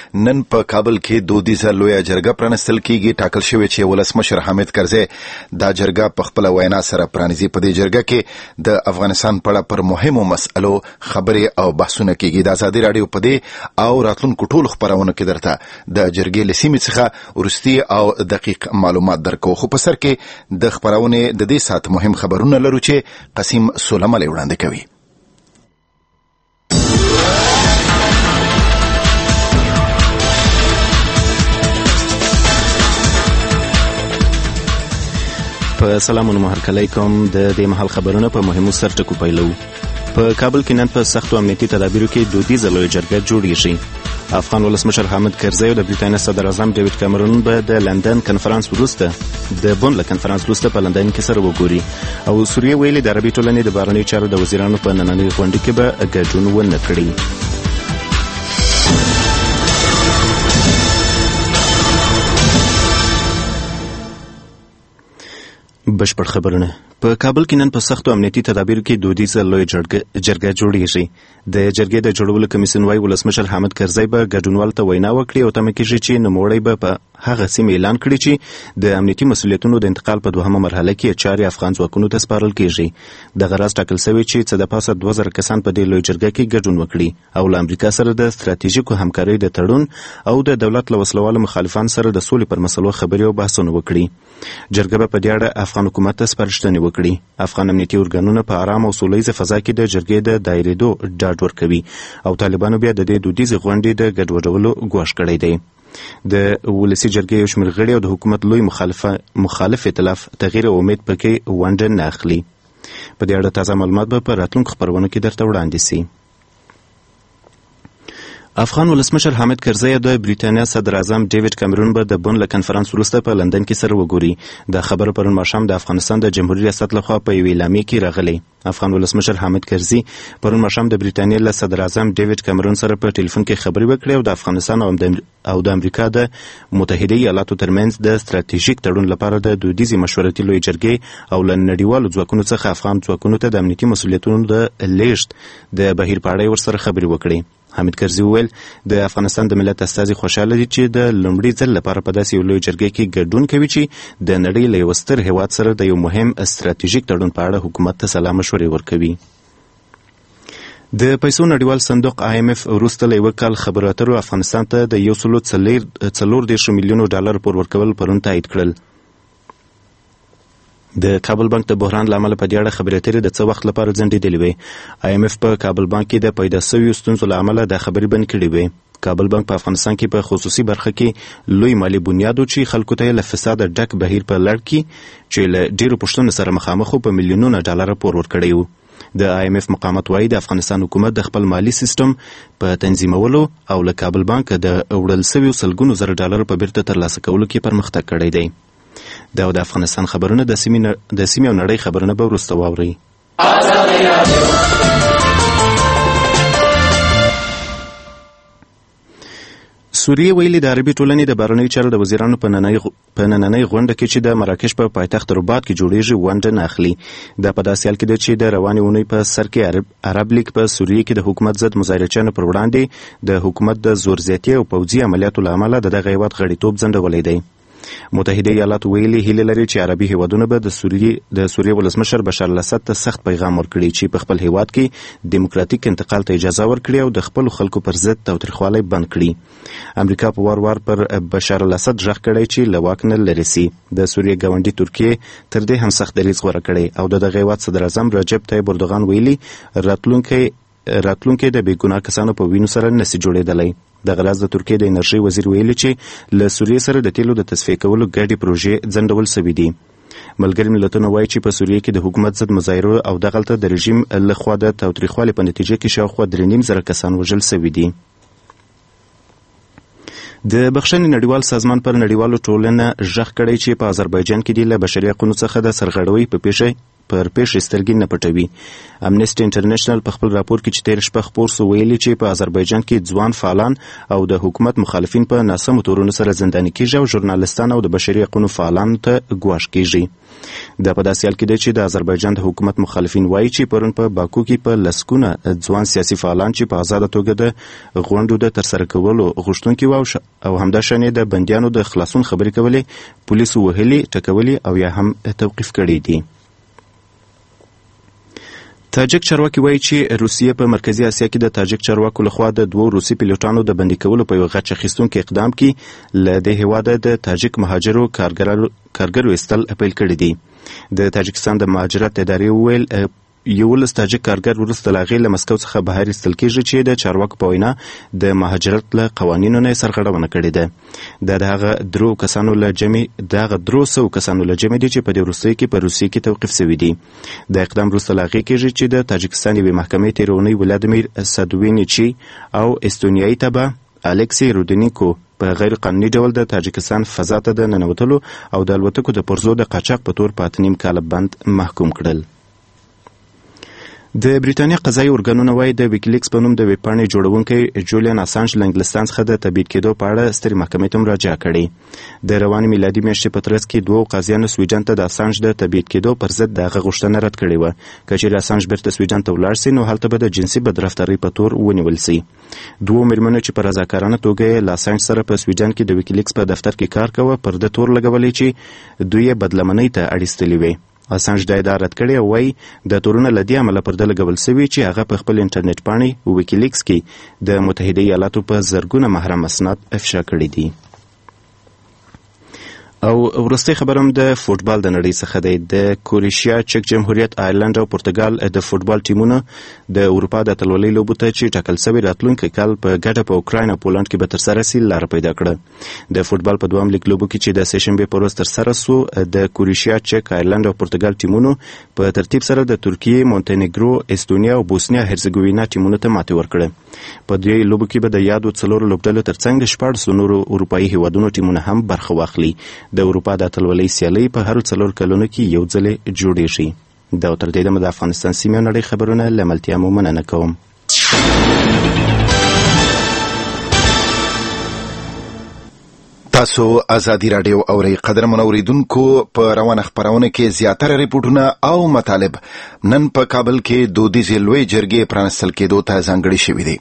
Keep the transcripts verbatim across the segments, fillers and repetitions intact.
نن په کابل کې دودیزه لویه جرګه پرانستل کیږي. ټاکل شوی چې ولسمشر حامد کرزی دا جرګه په خپل وینا سره پرانیزي. په دې جرګه کې د افغانستان په اړه پر مهمو مسألو خبرې او بحثونه کیږي. د آزادي راډیو په دې او راتلونکو ټولو خبرونو کې درته د جرګې له سیمې څخه وروستي او دقیق معلومات درکو. خو په سر کې د خبرونې د دې ساعت مهم خبرونه لرو چې قسیم سولمل وړاندې کوي. په سلامونه هرکلی کوم. د دې مهال خبرونه په مهمو سرټکو پیلو. په کابل کې نن په سختو امنیتي تدابیرو کې دودیزه لویه جرګه جوړیږي. افغان ولسمشر حامد کرزی او د بریتانیا صدر اعظم ډیوډ کامرون به د لندن کنفرانس وروسته د بون له کنفرانس وروسته په لندن کې سره وګوري او سوریه ویلي د عربي ټولنې د بهرنیو چارو د وزیرانو په نننۍ غونډه کې به ګډون ونه کړي. بشپړ خبرونه. په کابل کې نن په سختو امنیتي تدابیرو کې دودیزه لویه جرګه جوړیږي. د جرګې د جوړولو کمیسیون وايي ولسمشر حامد کرزی به ګډونوالو ته وینا وکړي او تمه کېږي چې نوموړی به په هغه سیمه اعلان کړي چې د امنیتي مسؤلیتونو د انتقال په دوهمه مرحله کې چارې افغان ځواکونو ته سپارل کېږي. دغه راز ټاکل شوی چې څه د پاسه دوه زره کسان په دې لویه جرګه کې ګډون وکړي او له امریکا سره د ستراتیژیکو همکارۍ د تړون او د دولت له وسلوالو مخالفانو سره د سولې پر مسلو خبرې او بحثونه وکړي. جرګه به په دې اړه افغان حکومت ته سپارښتنې وکړي. افغان امنیتي ارګانونه په آرام او سولیزه فضا کې د جرګې د دایریدو ډاډ ورکوي او طالبانو بیا د دې دودیزې غونډې د ګډوډولو ګواښ کړی دی. د ولسي جرګې یو شمېر غړي او د حکومت لوی مخالف مخالف ائتلاف تغییر او امید پکې ونډه نه اخلي. په دې اړه تازه معلومات به په راتلونکو خبرونو کې درته وړاندې سي. افغان ولسمشر حامد کرزی او د بریتانیا صدر اعظم ډیوډ کامرون به د بون له کنفرانس وروسته په لندن کې سره وګوري. د خبرو پرون ماښام د افغانستان د جمهوریت ریاست لخوا په یوې اعلامیه کې راغلی. افغان ولسمشر حامد کرزی پرون ماښام د بریتانیا له صدر اعظم ډیوډ کامرون سره په ټلیفون کې خبرې وکړې او د افغانستان او د امریکا د متحده ایالاتو ترمنځ د ستراتیژیک تړون لپاره د دودیزې مشورتي لویې جرګې او له نړیوالو ځواکونو څخه افغان ځواکونو ته د امنیتي مسؤلیتونو د لیږد د بهیر په اړه ورسره خبرې وکړې. حامد کرزی وویل د افغانستان د ملت استازي خوشاله دي چې د لومړي ځل لپاره په داسې یو لوی جرګې کې ګډون کوي چې د نړۍ له یو ستر هیواد سره د یو مهم ستراتیژیک تړون په اړه حکومت ته سلا مشورې ورکوي. د پیسو نړیوال صندوق آی ایم اف وروسته له یوه کال خبرو اترو افغانستان ته د یو سلو څلور دېرشو میلیونو ډالر پور ورکول پرون تایید کړل. د کابل بانک د بحران له امله په دې اړه خبرې اترې د څه وخت لپاره ځنډېدلې وې. آی ایم اف په کابل بانک کې د پیدا شویو ستونزو له امله دا خبرې بند کړې وې. کابل بانک په افغانستان کې په خصوصي برخه کې لوی مالی بنیاد چې خلکو ته له فساد ډک بهیر په لړ کې چې له ډیرو پوښتنو سره مخامخ په میلیونونو ډالر پور ورکړی و. د آی ایم اف مقامات وایي د افغانستان حکومت د خپل مالی سیستم په تنظیمولو او له کابل بانک د وړل شویو سلګونو زره ډالر په بیرته ترلاسه کولو کې پرمختګ کړی دی. دا د افغانستان خبرونه د سیمې د سیمې او نړۍ خبرونه به وروسته واورئ. سوریه ویلي د عربي ټولنې د بهرنیو چارو د وزیرانو په نننۍ غونډه کې چې د مراکش په پایتخت رباط کې جوړیږي ونډه نه اخلي. دا په داسې حال کې ده چې د روانې اونۍ په سر کې عرب, عرب لیگ په سوریه کې د حکومت ضد مظاهرچیانو پر وړاندې د حکومت د زور زیاتي او پوځي عملیاتو له امله د دغه هیواد غړیتوب ځنډولی دی. متحده ایالات ویلي هیله لري چې عربي هیوادونه به د سوریې د سوریې ولسمشر بشار الاسد ته سخت پیغام ورکړي چې په خپل هیواد کې دیموکراتیک انتقال ته اجازه ورکړي او د خپلو خلکو پر ضد تاوتریخوالی بند کړي. امریکا په وار وار پر بشار الاسد غږ کړی چې له واک نه لرې سي. د سوریې ګاونډي ترکیې تر دې هم سخت دریځ غوره کړی او د دغه هیواد صدر اعظم رجب طیب اردوغان ویلي راتلونکی راتلونکی د بېګناه کسانو په وینو سره نسي جوړېدلی. دغه راز د ترکیې د انرژۍ وزیر ویلي چې له سوریې سره د تیلو د تصفیه کولو ګډې پروژې ځنډول سوي دي. ملګري ملتونه وایي چې په سوریې کې د حکومت ضد مظاهرو او دغلته د رژیم لخوا د تاوتریخوالي په نتیجه کې شاوخوا درې نیم زره کسان وژل سوي دي. د بخښنې نړیوال سازمان پر نړیوالو ټولنه غږ کړی چې په آذربایجان کې د له بشري حقونو څخه د سرغړونې په پیښه پر پیښې سترګې نه پټوي. امنیسټي انټرنیشنل په خپل راپور کې چې تیر شپه خپور سو ویلي چې په آذربایجان کې ځوان فعالان او د حکومت مخالفین په ناسمو تورونو سره زنداني کیږي او ژورنالستان او د بشري حقوقو فعالانو ته ګواښ کیږي. دا په داسې حال کې دی چې د آذربایجان د حکومت مخالفین وایي چې پرون په باکو کې په لسګونه ځوان سیاسي فعالان چې په آزاده توګه د غونډو د ترسره کولو غوښتونکي وو او همداشانې د بندیانو د خلاصون خبرې کولې، پولیسو وهلي، ټکولي او یا هم توقیف کړي دي. تاجک چارواکي وایي چې روسیه په مرکزي اسیا کې د تاجک چارواکو لخوا د دوو روسي پیلوټانو د بندي کولو په یو غچ اخیستونکي اقدام کې له دې هېواده د تاجک مهاجرو کارګرو ایستل اپیل کړی دی. د تاجکستان د مهاجرت ادارې وویل یولس تاجک کارګر وروسته له هغې له مسکو څخه بهر ایستل کېږي چې د چارواکو په وینا د مهاجرت له قوانینو نه سرغړونه کړې ده. دا د هغه درو کسانو له جمع د هغه درو سوو کسانو له جمع دي چې په دې وروستیو کې په روسیې کې توقیف شوي دي. د اقدام وروسته له هغې کېږي چې د تاجکستان یوې محکمې تېره اونۍ ولادیمیر سادوینیچي او استونیایي ته به الکسی رودنیکو په غیر قانوني ډول د تاجکستان فضا ته د ننوتلو او د الوتکو د پرزو د قاچاق په تور په اته نیم کاله بند محکوم کړل. د بریتانیا قضایي ارګانونه وایي د ویکیلیکس په نوم د ویبپاڼې جوړونکی جولیان اسانج له انګلستان څخه د تبعید کېدو په اړه سترې محکمې ته مراجعه کړې. د روانې میلادي میاشتې په ترڅ کې دوو قاضیانو سویډن ته د اسانج د تبعید کېدو پر ضد د هغه غوښتنه رد کړې وه. که چیرې اسانج بیرته سویډن ته ولاړ سي نو هلته به د جنسي بدرفتارۍ په تور ونیول سي. دوو مېرمنو چې په رضاکارانه توګه یې له اسانج سره په سویډن کې د ویکیلیکس په دفتر کې کار کوه پر ده تور لګولی چې دوی یې بدلمنۍ ته اړیستلي وې. اسانج دا ادعا رد کړې او وایي د تورونه له دې امله پر ده لګول سوي چې هغه په خپل انټرنیټ پاڼې ویکیلیکس کې د متحده ایالاتو په زرګونه محرم اسناد افشا کړي دي. او وروستی خبر هم د فوټبال د نړۍ څخه دی. د کروشیا، چک جمهوریت، آیرلند او پرتګال د فوټبال ټیمونو د اروپا د اتلولۍ لوبو ته چې ټاکل سوي راتلونکی کال په ګډه په اوکراین او پولنډ کې به ترسره سي لاره پیدا کړه. د فوټبال په دوهم لیګ لوبو کې چې د سهشنبې په ورځ ترسره سو د کروشیا، چک، آیرلند او پرتګال ټیمونو په ترتیب سره د ترکیې، مونټینګرو، استونیا او بوسنیا هرزګوینا ټیمونو ته ماتې ورکړه. په دې لوبو کې به د یادو څلورو لوبډلو ترڅنګ د شپاړسو نورو اروپایي هیوادونو ټیمونه هم برخه واخلي. د اروپا د اتلولۍ سیالۍ په هرو څلور کلونو کې یو ځلې جوړیږي. دا تر دې دمه د افغانستان سیمې او نړۍ خبرونه له ملتیا مو مننه کوم. تاسو ازادي راډیو اورئ. قدرمن اوریدونکو، په روانه خبرونه کې زیاتره ریپورتونه او مطالب نن په کابل کې دودیزې لوی جرګې پرانستل کېدو ته ځانګړي شوي دي.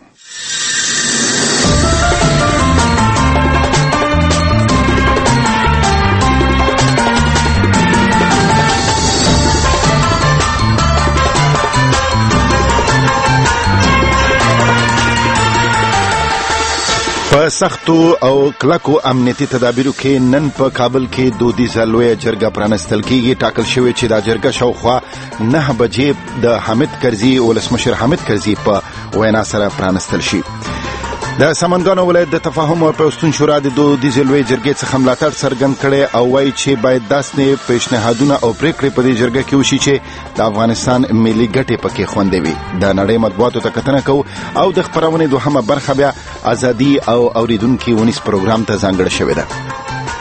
په سختو او کلکو امنیتي تدابیرو کې نن په کابل کې دودیزه لویه جرګه پرانستل کېږي. ټاکل شوې چې دا جرګه شاوخوا نه بجې د حامد کرزي ولسمشر حامد کرزي په وینا سره پرانستل شي. د سمنګانو ولایت د تفاهم او پیوستون شورا د دودیزې لویې جرګې څخه ملاتړ څرګند کړی او وایي چې باید داسې پیشنهادونه او پریکړې په دې جرګه کې وشي چې د افغانستان ملي ګټې پکې خوندې وي. د نړۍ مطبوعاتو ته کتنه کوو او د خپرونې دوهمه برخه بیا ازادي او اوریدونکي ونیس پروګرام ته ځانګړې شوې ده.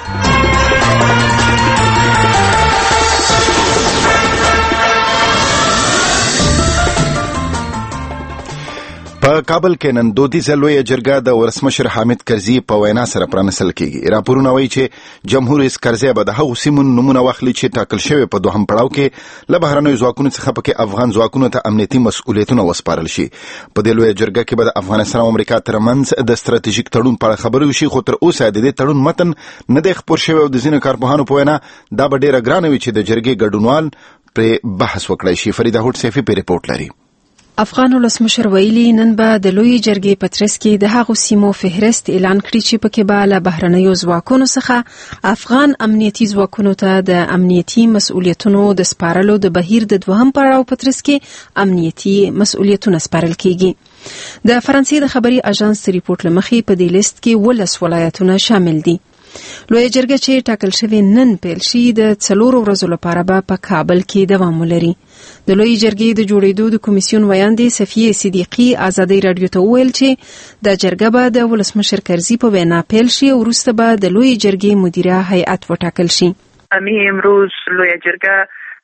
په کابل کې نن دودیزه لویه جرګه د ولسمشر حامد کرزي په وینا سره پرانستل کېږي. راپورونه وایي چې جمهور رئیس کرزي به د هغو سیمو نومونه واخلي چې ټاکل شوي په دوهم پړاو کې له بهرنیو ځواکونو څخه پکې افغان ځواکونو ته امنیتي مسؤلیتونه وسپارل شي. په دې لویه جرګه کې به د افغانستان او امریکا ترمنځ د ستراتیژیک تړون په اړه خبرې وشي، خو تر اوسه د دې تړون متن نه دی خپور شوی او د ځینو کارپوهانو په وینا دا به ډېره ګرانه وي چې د جرګې ګډونوال پرې بحث وکړی شي. فریده هوډ سیفي په ریپورت لري. افغان ولسمشر ویلي نن به د لوی جرګې په ترڅ کې د هغو سیمو فهرست اعلان کړي چې پکې به له بهرنیو ځواکونو څخه افغان امنیتي ځواکونو ته د امنیتي مسؤلیتونو د سپارلو د بهیر د دوهم پړاو په ترڅ کې امنیتي مسؤلیتونه سپارل کیږي. د فرانسې د خبري اژانس ریپورت لمخې په دې لیست کې ولس ولایتونه شامل دي. لوی جرګه چې ټاکل شوی نن پیل شي د څلورو ورځو لپاره به په کابل کې دوام ولري. د لوی جرګې د جوړېدو د کمیسیون ویاندې صفیه صدیقی ازادي رادیو ته وویل چې د جرګه به د ولسمشر کرزي په وینا پیل شي او وروسته به د لوی جرګې مدیره هیئت وټاکل شي. امی امروز لوی جرګه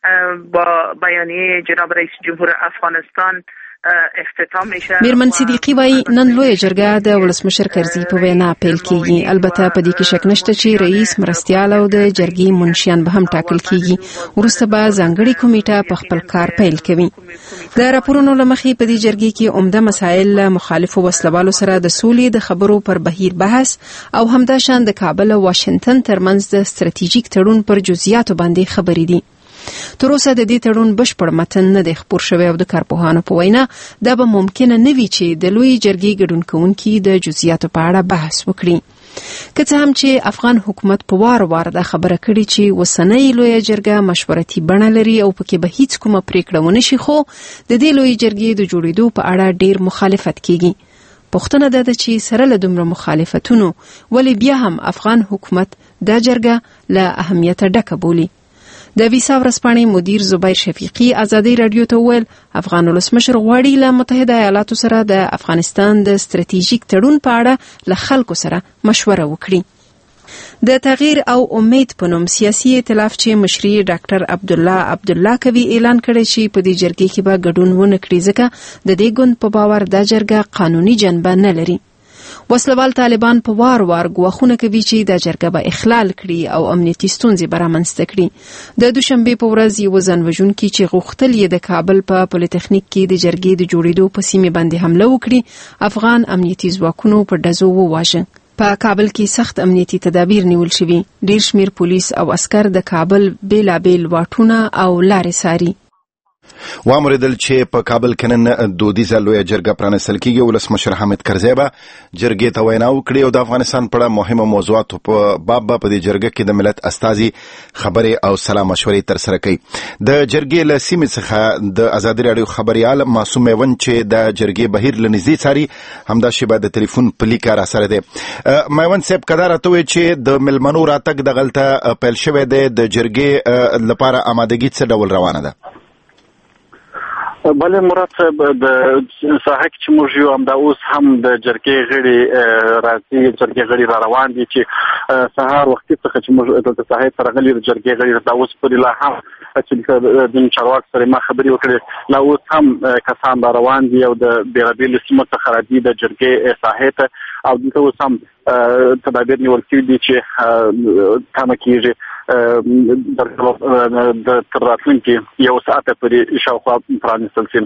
با بیانیه جناب رئیس جمهور افغانستان اختتام میشه. میرمن صدیقی وایي نن لویه جرګه د ولسمشر کرزي په وینا پیل کیږي. البته په دې کې شک نشته چې رئیس مرستیال او د جرګې منشیان به هم ټاکل کیږي. وروسته به ځانګړي کمیټه په خپل کار پیل کوي. د راپورونو لمخې په دې جرګې کې عمده مسایل مخالفو وسلوالو سره د سولې د خبرو پر بهیر بحث او همداشان د کابل او واشنگټن ترمنځ د ستراتیژیک تړون پر جزئیاتو باندې خبرې دي. تر اوسه د دې تړون بشپړ متن نه دی خپور شوی او د کارپوهانو په وینا دا به ممکنه نه وي چې د لوی جرګې ګډون کوونکي د جزئیاتو په اړه بحث وکړي. که څه هم چې افغان حکومت په وار وار دا خبره کړې چې وسنۍ لوی جرګه مشورتي بڼه لري او پکې به هیڅ کومه پریکړه ونه شي، خو د دې لوی جرګې د جوړېدو په اړه ډیر مخالفت کیږي. پوښتنه ده چې سره له دومره مخالفتونو ولې بیا هم افغان حکومت دا جرګه له اهمیت ډکه بولي. د ویسا ورځپاڼې مدیر زبیر شفیقی ازادي رادیو ته ویل افغان ولسمشر غواړي له متحده ایالاتو سره د افغانستان د ستراتیژیک تړون په اړه له خلکو سره مشوره وکړي. د تغییر او امید په نوم سیاسي ائتلاف چې مشري ډاکټر عبدالله عبدالله کوي اعلان کړی چې په دې جرګې کې به ګډون ونه کړي ځکه د دې ګوند په باور دا جرګه قانوني جنبه نه لري. وسلوال طالبان په وار وار ګواښونه کوي چې دا جرګه به اخلال کړي او امنیتي ستونزې به رامنځته کړي. د دوشنبې په ورځ یو ځانوژونکي چې غوښتل یې د کابل په پولیټیکنیک کې د جرګې د جوړېدو په سیمې باندې حمله وکړي، افغان امنیتي ځواکونو په ډزو وواژه. په کابل کې سخت امنیتي تدابیر نیول شوي. ډیر شمیر پولیس او عسكر د کابل بیلابیل واټونه او لارې ساري. وامریدل چې په کابل کې نن دودیزه لویه جرګه پرانیستل کیږي. ولسمشر حامد کرزي به جرګې ته وینا وکړي او د افغانستان په اړه مهمه موضوعاتو په باب په دې جرګه کې د ملت استازي خبرې او سلا مشورې ترسره کوي. د جرګې له سیمې څخه د ازادي رادیو خبريال معصوم میوند چې د جرګې بهیر لنږدې څاري همدا شیبه د ټلیفون په لیک را سره دی. میوند صاحب کدا راته وی چې د ملمنو راتګ د غلطه پیل شوی دی، د جرګې لپاره آمادګي څه ډول روانه ده؟ بله مراد صاحب د ساحه کې چې موږ یو هم دا اوس هم د جرګې غړي راځي، جرګې غړي را روان دي چې سهار وختي څخه چې موږ د ساحه سره غلي د جرګې غړي دا اوس پر لا هم چې د چارواک سره ما خبرې وکړې، لا اوس هم کسان را روان دي او د بیلابیل سیمو څخه راځي د جرګې ساحه ته او دلته اوس هم تدابیر نیول شوي دي چې تمه کېږي د تر راتلونکي یو ساعته پورې شاوخوا پرانیستل شي.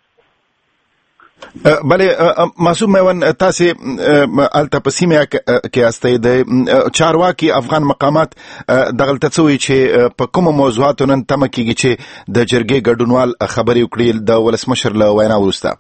بله معصوم میوند، تاسې هلته په سیمه کې یاستئ، د چارواکي افغان مقامات دغلته څه وایي چې په کومو موضوعاتو نن تمه کېږي چې د جرګې ګډونوال خبرې وکړي د ولسمشر له وینا وروسته؟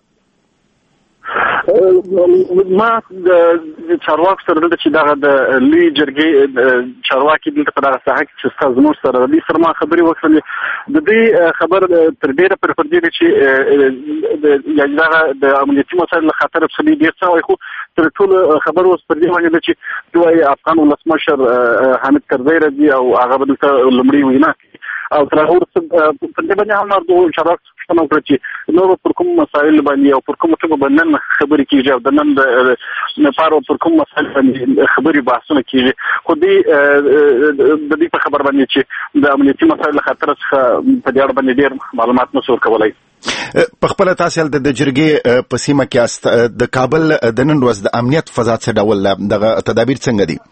ما د چارواکو سره دلته چې دغه د لوی جرګې چارواکي دلته په دغه ساحه کې چې ستاسو زموږ سره د دې سره ما خبرې وکړلې. د دې خبر تر ډېره پر پر دې چې یعنې دغه د امنیتي مسایلو له خطره څخه ډېر څه وایي، خو تر ټولو خبر اوس پر دې باندې ده چې دوی افغان ولسمشر حامد کرزي راځي او هغه به دلته لومړۍ وینا کوي او تر هغه وروسته پر دې باندې هم د چارواکو څخه وکړه چې نورو پر کوم مسایل باندې او پر کوم ټکو باندې نن خبرې کېږي او د نن د لپاره پر کوم مسایل باندې خبرې بحثونه کېږي. خو دې د دې په خبر باندې چې د امنیتي مسایلو له خطره څخه په دې اړه باندې ډېر معلومات نشو ورکولی. په خپله تاسې هلته د جرګې په سیمه کې یاست، د کابل د نن ورځ د امنیت فضا څه ډول دغه تدابیر څنګه دي؟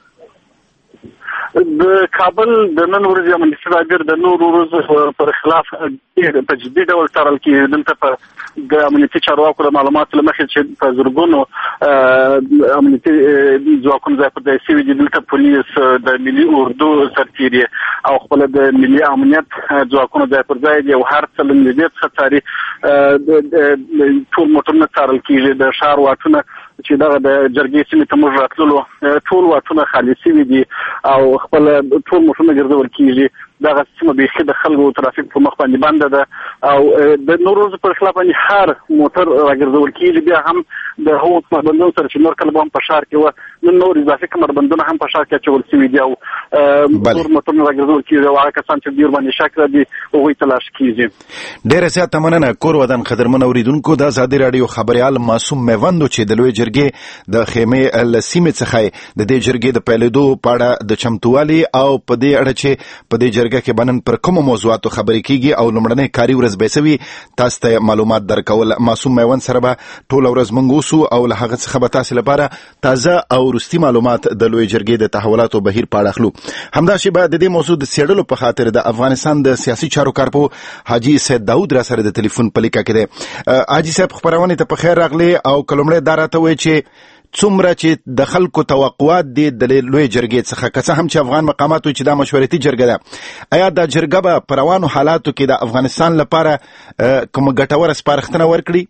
د کابل د نن ورځې امنیتي تدابیر د نورو ورځو پر خلاف ډېر په جدي ډول څارل کېږي. دلته په د امنیتي چارواکو د معلوماتو له مخې چې په زرګونو امنیتي ځواکونه ځای پر ځای شوي دي. دلته پولیس، د ملي اردو سرتیري او خپله د ملي امنیت ځواکونه ځای پر ځای دي او هر څه له نږدې څخه څاري. ټول موټرونه څارل کېږي، د ښار واټونه چې دغه د جرګې سیمې ته موږ راتللو ټول واټونه خالي شوي دي او خپل ټول موټرونه ګرځول کېږي. دغه سیمه بیخي د خلکو ترافیک په مخ باندې بنده ده او د نورو ورځو پر خلاف باندې هر موټر راګرځول کېږي. بیا هم د هغو کمربندونو سره چې نور کله به هم په ښار کې وه نن نور اضافي کمربندونه هم په ښار کې اچول سوي دي او نور موټرونه راګرځول کېږي او هغه کسان چې ډېر باندې شک دي هغوی تلاش کېږي. ډېره زیاته مننه. کور ودان قدرمن اورېدونکو د ازادي راډیو خبریال معصوم میوندو چې د لوی جرګې د خیمې له سیمې څخه د دې جرګې د پیلېدو په اړه د چمتووالي او په دې اړه چې په دې جرګه کې بنن پر کومو موضوعاتو خبرې کیږي او لومړنۍ کاري ورځ به سوي تاسو ته معلومات درکول. معصوم میوند سره به ټول ورځ موږ اوسو او له هغه څخه به تاسو لپاره تازه او وروستي معلومات د لوی جرګې د تحولاتو بهیر په اړه اخلو. همداشي به د دې موضوع د څېړلو په خاطر د افغانستان د سیاسي چارو کارپو حاجی سید داود را سره د ټلیفون په لیکه کې دی. حاجی صاحب خبرونه ته په خیر راغلی او کلمړې دارته وای چې څومره چې د خلکو توقعات دي د لوی جرګې څخه که څه هم چې افغان مقامات وایي چې دا مشورتي جرګه ده آیا دا جرګه به په روانو حالاتو کې د افغانستان لپاره کومه ګټوره سپارښتنه ورکړي؟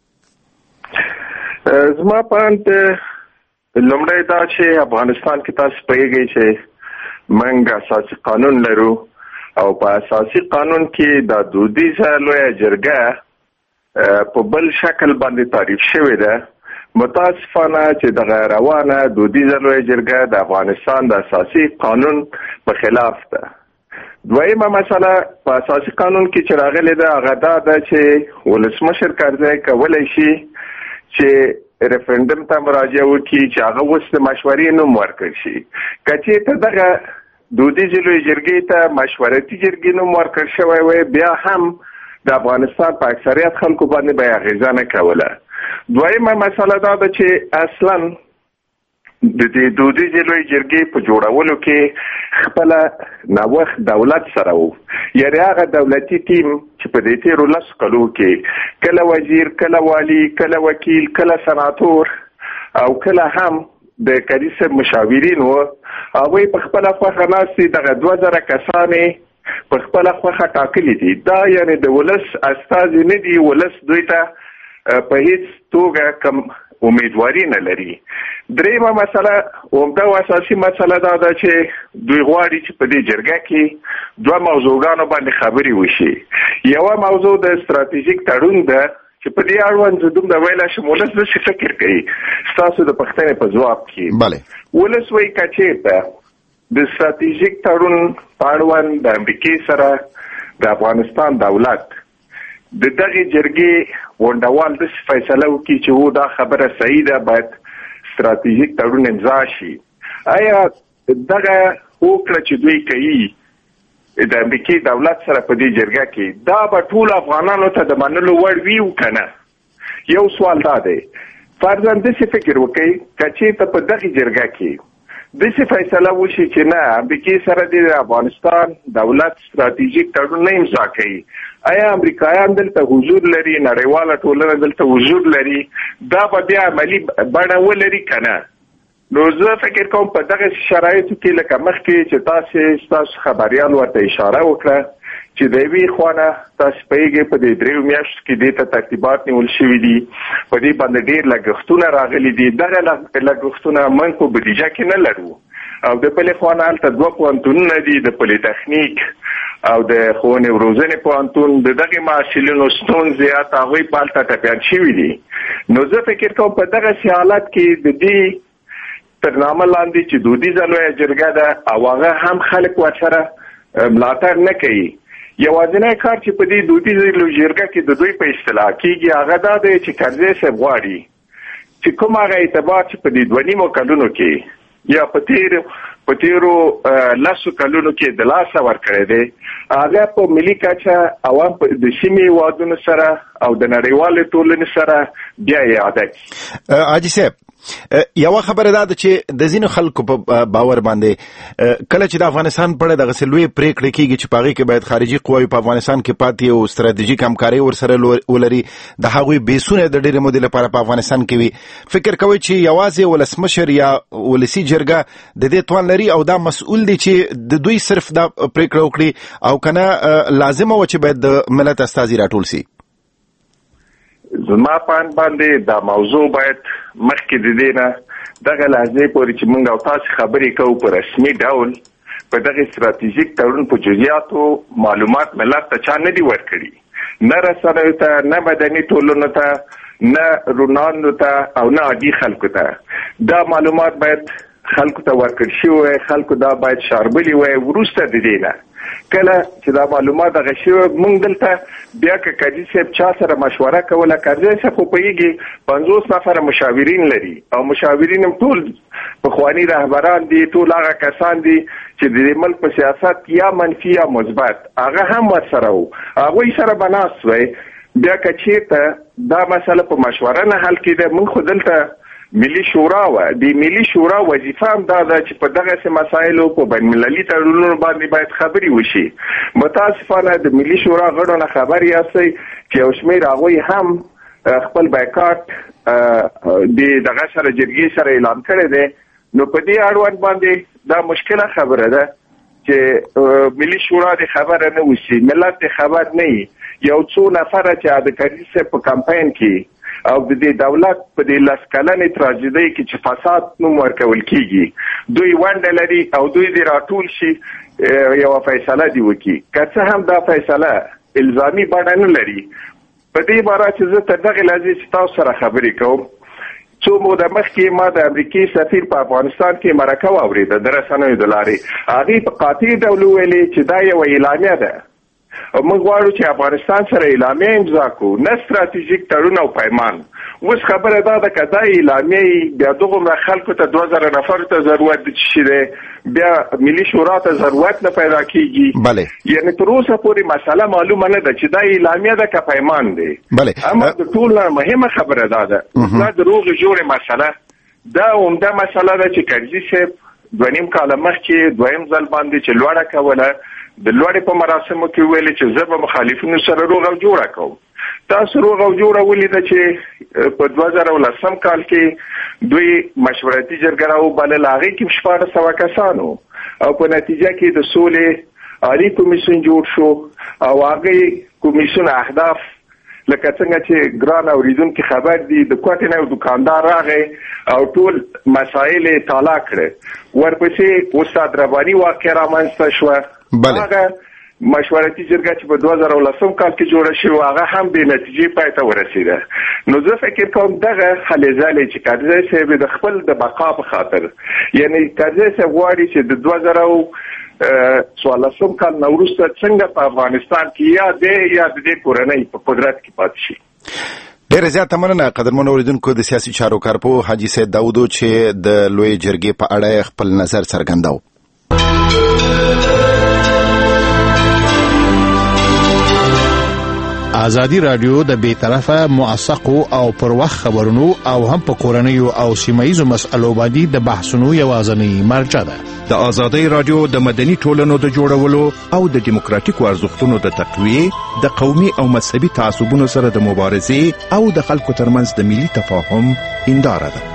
زما په اند لومړی دا چې افغانستان کې تاسو پوهیږئ چې موږ اساسي قانون لرو او په اساسي قانون کې د دودیزه لویه جرګه په بل شکل باندې تعریف شوې ده. متاسفانه چې د روانه دودیزه لویه جرګه د افغانستان د اساسي قانون په خلاف ده. دویمه مسله په اساسي قانون کې چې راغلې ده هغه دا ده چې ولسمشر کارزی کولی شي چې ریفرنډم ته مراجعه وکړي چې هغه اوس د مشورې نوم ورکړ شي. که چېرته دغه دودیزې لویې جرګې ته مشورتي جرګې نوم ورکړ شوی وی بیا هم د افغانستان په اکثریت خلکو باندې به یې اغېزه نه کوله. دویمه مسله دا ده چې اصلا د دې دودیزې لویې جرګې په جوړولو کې خپله نوښت دولت سره و، یعنې هغه دولتي ټیم چې په دې تېرو لسو کلو کې کله وزیر، کله والي، کله وکیل، کله سناتور او کله هم د قاضي صاحب مشاورین وو، هغوی په خپله خوښه ناست دي. دغه دوه زره کسانې په خپله خوښه ټاکلي دي. دا یعنې د ولس استازي نه دي، ولس دوی ته په هیڅ توګه کم امیدواري نه لري. دریمه مسله عمده او اساسي مسله دا ده چې دوی غواړي چې په دې جرګه کې دوه موضوعګانو باندې خبرې وشي. یوه موضوع د ستراتیژیک تړون ده چې په دې اړوند زه دومره ویلی شم ولس داسې فکر کوي ستاسو د پوښتنې په ځواب کې ولس وایي که چېرته د ستراتیژیک تړون په اړوند د امریکې سره د افغانستان دولت د دغه جرګې غونډوال داسې فیصله وکړي چې هو دا خبره صحیح ده باید ستراتیژیک تړون امضا شي، آیا دغه هوکړه چې دوی کوي د امریکې دولت سره په دې جرګه کې دا به ټول افغانانو ته د منلو وړ وي او که نه؟ یو سوال دا دی. فرضاً داسې فکر وکړئ که چېرته په دغه جرګه کې داسې فیصله وشي چې نه امریکې سره د افغانستان دولت ستراتیژیک تړون نه امضا کوي، آیا امریکایان دلته حضور لري، نړیواله ټولنه دلته حضور لري، دا به بیا عملي بڼه ولري که نه؟ نو زه فکر کوم په دغه شرایطو کې لکه مخکې چې تاسې ستاسو خبریال ورته اشاره وکړه چې د یوې خوا نه تاسې پوهېږئ په دې دریو میاشتو کې دې ته ترتیبات نیول شوي دي، په دې باندې ډېر لګښتونه راغلي دي. دغه لګښتونه موږ په بودیجه کې نه لرو او د بلې خوا نه هلته دوه پوهنتونونه دي، د پولیتخنیک او د ښوونې او روزنې پوهنتون، د دغې محصلینو ستونزې حتی هغوی په هلته ټپیان شوي دي. نو زه فکر کوم په دغسې حالت کې د دې تر نامه لاندې چې دودیزه لویه جرګه ده او هغه هم خلک ورسره ملاتړ نه کوي، یوازینی کار چې په دې دودیزه لویه جرګه کې د دوی په اصطلاح کېږي هغه دا دی چې کرزی صاحب غواړي چې کوم هغه اعتبار چې په دې دوه نیمو کلونو کې یا په تیرو په تیرو لسو کلونو کې د لاسه ورکړی دی هغه په ملي کچه عوام د سیمې هېوادونو سره او د نړیوالې ټولنې سره بیا یې اعاده کړي. حاجي صاحب یوه خبره دا ده چې د ځینو خلکو په باور باندې کله چې د افغانستان په اړه دغسې لویې پرېکړې کېږي چې په هغې کې باید خارجي قواوې په افغانستان کې پاتې او ستراتیژیک همکارۍ ورسره ولري، د هغوی بیسونه د ډېرې مودې لپاره په افغانستان کې وي، فکر کوئ چې یوازې ولسمشر یا ولسي جرګه د دې توان لري او دا مسؤل دی چې د دوی صرف دا پرېکړه وکړي او که نه لازمه وه چې باید د ملت استازي راټول سي؟ زما پان باندې دا موضوع باید مخکې د دې نه دغه لحظې پورې چې موږ او تاسې خبرې کوو په رسمي ډول په دغه ستراتیژیک تړون په جزئیاتو معلومات ملت ته چا نه دي ورکړي، نه رسنیو ته، نه مدني ټولنو ته، نه رونانو ته او نه عادي خلکو ته. دا معلومات باید خلکو ته ورکړل شي، خلکو دا باید شاربلي وای. وروسته د دې نه کله چې دا معلومات دغه شوي موږ دلته بیا که قاضي صاحب چا سره مشوره کوله، قاضي صاحب خو پوهېږي پنځوس نفره مشاورین لري او مشاورین هم ټول پخواني رهبران دي، ټول هغه کسان دي چې د دې ملک په سیاست یا منفي یا مثبت هغه هم ورسره وو، هغوی سره به ناست وی. بیا که چېرته دا مسله په مشوره نه حل کېده، موږ خو دلته ملي شورا وه. د ملي شورا وظیفه هم دا ده چې په دغسې مسایلو په بین المللي تړونونو باندې باید خبرې وشي. متاسفانه د ملي شورا غړو نه خبر یاستئ چې یو شمېر هغوی هم خپل بایکاټ د دغه سره جرګې سره اعلان کړی دی. نو په دې اړوند باندې دا مشکله خبره ده چې ملي شورا د خبره نه وشي، ملت د خبر نه وي. یو څو نفره چې د قاضي صاحب په کمپاین کې او د دې دولت په دې لس کلنې تراژیدۍ کې چې فساد نوم ورکول کېږي، دوی ونډه لري او دوی دې راټول شي یوه فیصله دې وکړي. که څه هم دا فیصله الزامي بڼه نه لري. په دې باره چې زه تر دغې لحظې چې تاسو سره خبرې کوم، څو موده مخکې ما د امریکې سفیر په افغانستان کې مرکه واورېده د رسنیو د لارې. هغې په قاطع ډول وویلې چې دا یوه اعلامیه ده او موږ غواړو چې افغانستان سره اعلامیه امضا کړو، نه ستراتیژیک تړون او پیمان. اوس خبره دا ده که دا اعلامیه بیا دغومره خلکو ته دوه زره نفرو ته ضرورت د څه شي دی، بیا ملي شورا ته ضرورت نه پیدا کېږي. بله یعنې تر اوسه پورې مسله معلومه نه ده چې دا اعلامیه ده که پیمان دی. بله اما د ټول نه مهمه خبره دا ده، دا د روغې جوړې مسله دا عمده مسله ده چې قاضي صاحب دوه نیم کاله مخکې دویم ځل باندې چې لوړه کوله، د لوړې په مراسمو کې ویلې چې زه به مخالفینو سره روغ او جوړه کوم. تاسو روغ او جوړه ولیده چې په دوه زره ولسم کال کې دوی مشورتي جرګه راوبلله، هغې کې شپاړس سوه کسان وو او په نتیجه کې د سولې عالي کمیسیون جوړ شو او هغې کمیسیون اهداف لکه څنګه چې ګران اورېدونکي خبر دي، د کوټې نه یو دوکاندار راغی او ټول مسایل یې تالا کړه. ورپسې استاد رباني واقع رامنځته شوه. هغه مشورتي جرګه چې په دوه زره ولسم کال کې جوړه شوه هغه هم بې نتیجې پای ته ورسېده. نو زه فکر کوم دغه هلې ځلې چې قاضي صاحب د خپل د بقا په خاطر، یعنې قاضي صاحب غواړي چې د دوه زره څوارلسم کال نه وروسته څنګه په افغانستان کې یا دی یا د دې کورنۍ په قدرت کې پاتې شي. ډېره زیاته مننه قدرمنو اورېدونکو د سیاسي چارو کارپوه حاجي سید داودو چې د لویې جرګې په اړه خپل نظر څرګنداوه. ازادي رادیو د بې طرفه موثقو او پر وخت خبرونو او هم په کورنیو او سیمایي مسألو باندې د بحثونو یوازینی مرجع ده. د ازادي رادیو د مدني ټولنو د جوړولو او د دیموکراتیکو ارزښتونو د تقویې، د قومي او مذهبي تعصبونو سره د مبارزې او د خلکو ترمنځ د ملي تفاهم هنداره ده.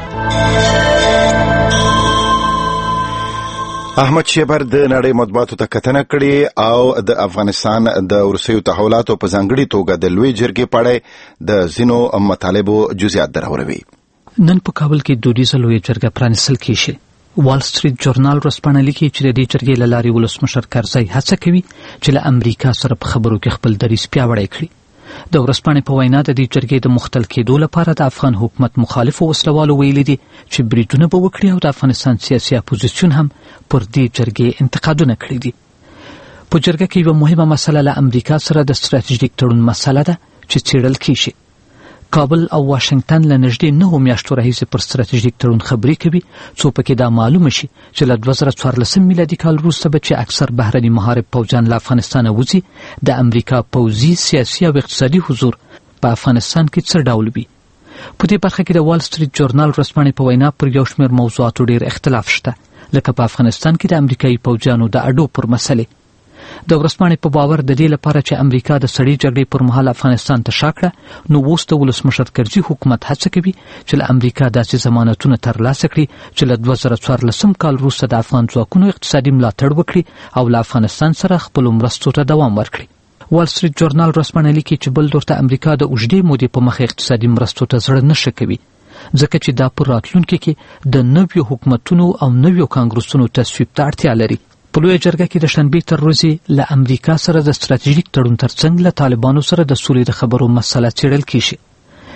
احمد شیبر د نړۍ مطبوعاتو ته کتنه کړې او د افغانستان د وروستیو تحولاتو په ځانګړي توګه د لوی جرګې په اړه د ځینو مطالبو جزئیات دراوړوي. نن په کابل کې دودیزه لوی جرګه پرانیستل کیږي. وال سټریټ جورنال ورځپاڼه لیکي چې د دې جرګې له لارې ولسمشر کرزی هڅه کوي چې له امریکا سره په خبرو کې خپل دریځ پیاوړی کړي. د ورځپاڼې په وینا د دې جرګې د مختل کېدو لپاره د افغان حکومت مخالفو وسلوالو ویلي دي چې بریدونه به وکړي او د افغانستان سیاسي اپوزیسیون هم پر دې جرګې انتقادونه کړي دي. په جرګه کې یوه مهمه مسله له امریکا سره د ستراتیژیک تړون مسله ده چې څېړل کیږي. کابل او واشنگټن له نږدې نهو میاشتو راهیسې پر ستراتیژیک تړون خبرې کوي څو پکې دا معلومه شي چې له دوه زره څوارلسم میلادي کال وروسته به چې اکثر بهرني محارب پوځیان له افغانستانه وځي، د امریکا پوځي، سیاسي او اقتصادي حضور په افغانستان کې څه ډول وي. په دې برخه کې د وال سټریټ جورنال ورځپاڼې په وینا پر یو شمېر موضوعاتو ډېر اختلاف شته، لکه په افغانستان کې د امریکایي پوځیانو د اډو پر مسلې. د ورځپاڼې په باور د دې لپاره چې امریکا د سړې جګړې پر مهال افغانستان ته شا کړه، نو اوس د ولسمشر کرزي حکومت هڅه کوي چې له امریکا داسې ضمانتونه ترلاسه کړي چې له دوه زره څوارلسم کال وروسته د افغان ځواکونو اقتصادي ملاتړ وکړي او له افغانستان سره خپلو مرستو ته دوام ورکړي. وال سټریټ جورنال ورځپاڼه لیکي چې بل ډور ته امریکا د اوږدې مودې په مخ اقتصادي مرستو ته زړه نه ښه کوي، ځکه چې دا پر راتلونکي کې د نویو حکومتونو او نویو کانګرسونو تصویب ته اړتیا لري. په لویه جرګه کې د شنبې تر ورځې له امریکا سره د ستراتیژیک تړون ترڅنګ له طالبانو سره د سولې د خبرو مسله څېړل کیږي.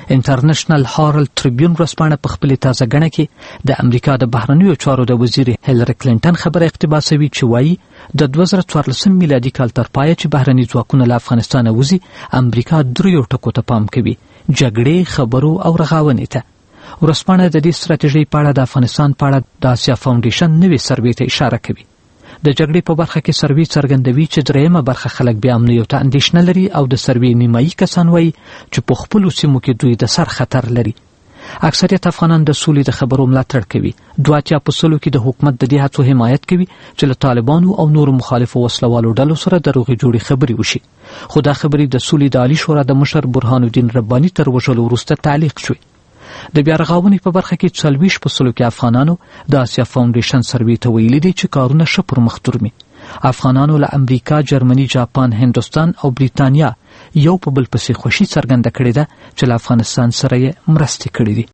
انټرنیشنل هارالد ټریبیون ورځپاڼه په خپل تازه غنه کې د امریکا د بهرنیو چارو د وزیر هیلری کلینټن خبره اقتباسوي چې وایي د دوه زره څوارلسم میلادي کال تر پایه چې بهرني ځواکونه له افغانستان وځي امریکا دریو ټکو ته پام کوي: جګړې، خبرو او رغاونې ته. ورځپاڼه د دې ستراتیژۍ په اړه د افغانستان په اړه د آسیا فاونډیشن نوې سروې ته اشاره کوي. د جګړې په برخه کې سروې څرګندوي چې دریمه برخه خلک بیا امنیت ته اندېښنه لري او د سروې نیمایي کسان وایي چې په خپلو سیمو کې دوی د سر خطر لري. اکثریت افغانان د سولې د خبرو ملاتړ کوي. دوه اتیا په سلو کې د حکومت د دې هڅو حمایت کوي چې له طالبانو او نورو مخالفو وسلوالو ډلو سره د روغې جوړې خبرې وشي. خو دا خبرې د سولې د عالی شورا د مشر برهان الدین رباني تر وژلو وروسته تعلیق شوې. د بیا رغاونې په برخه کې څلوېښت په سلو کې افغانانو د آسیا فاونډیشن سروې ته ویلي دي چې کارونه ښه پر مخ درومي. افغانانو له امریکا، جرمني، جاپان، هندوستان او بریتانیا یو په بل پسې خوښي څرګنده کړې ده چې له افغانستان سره یې مرستې کړې دي.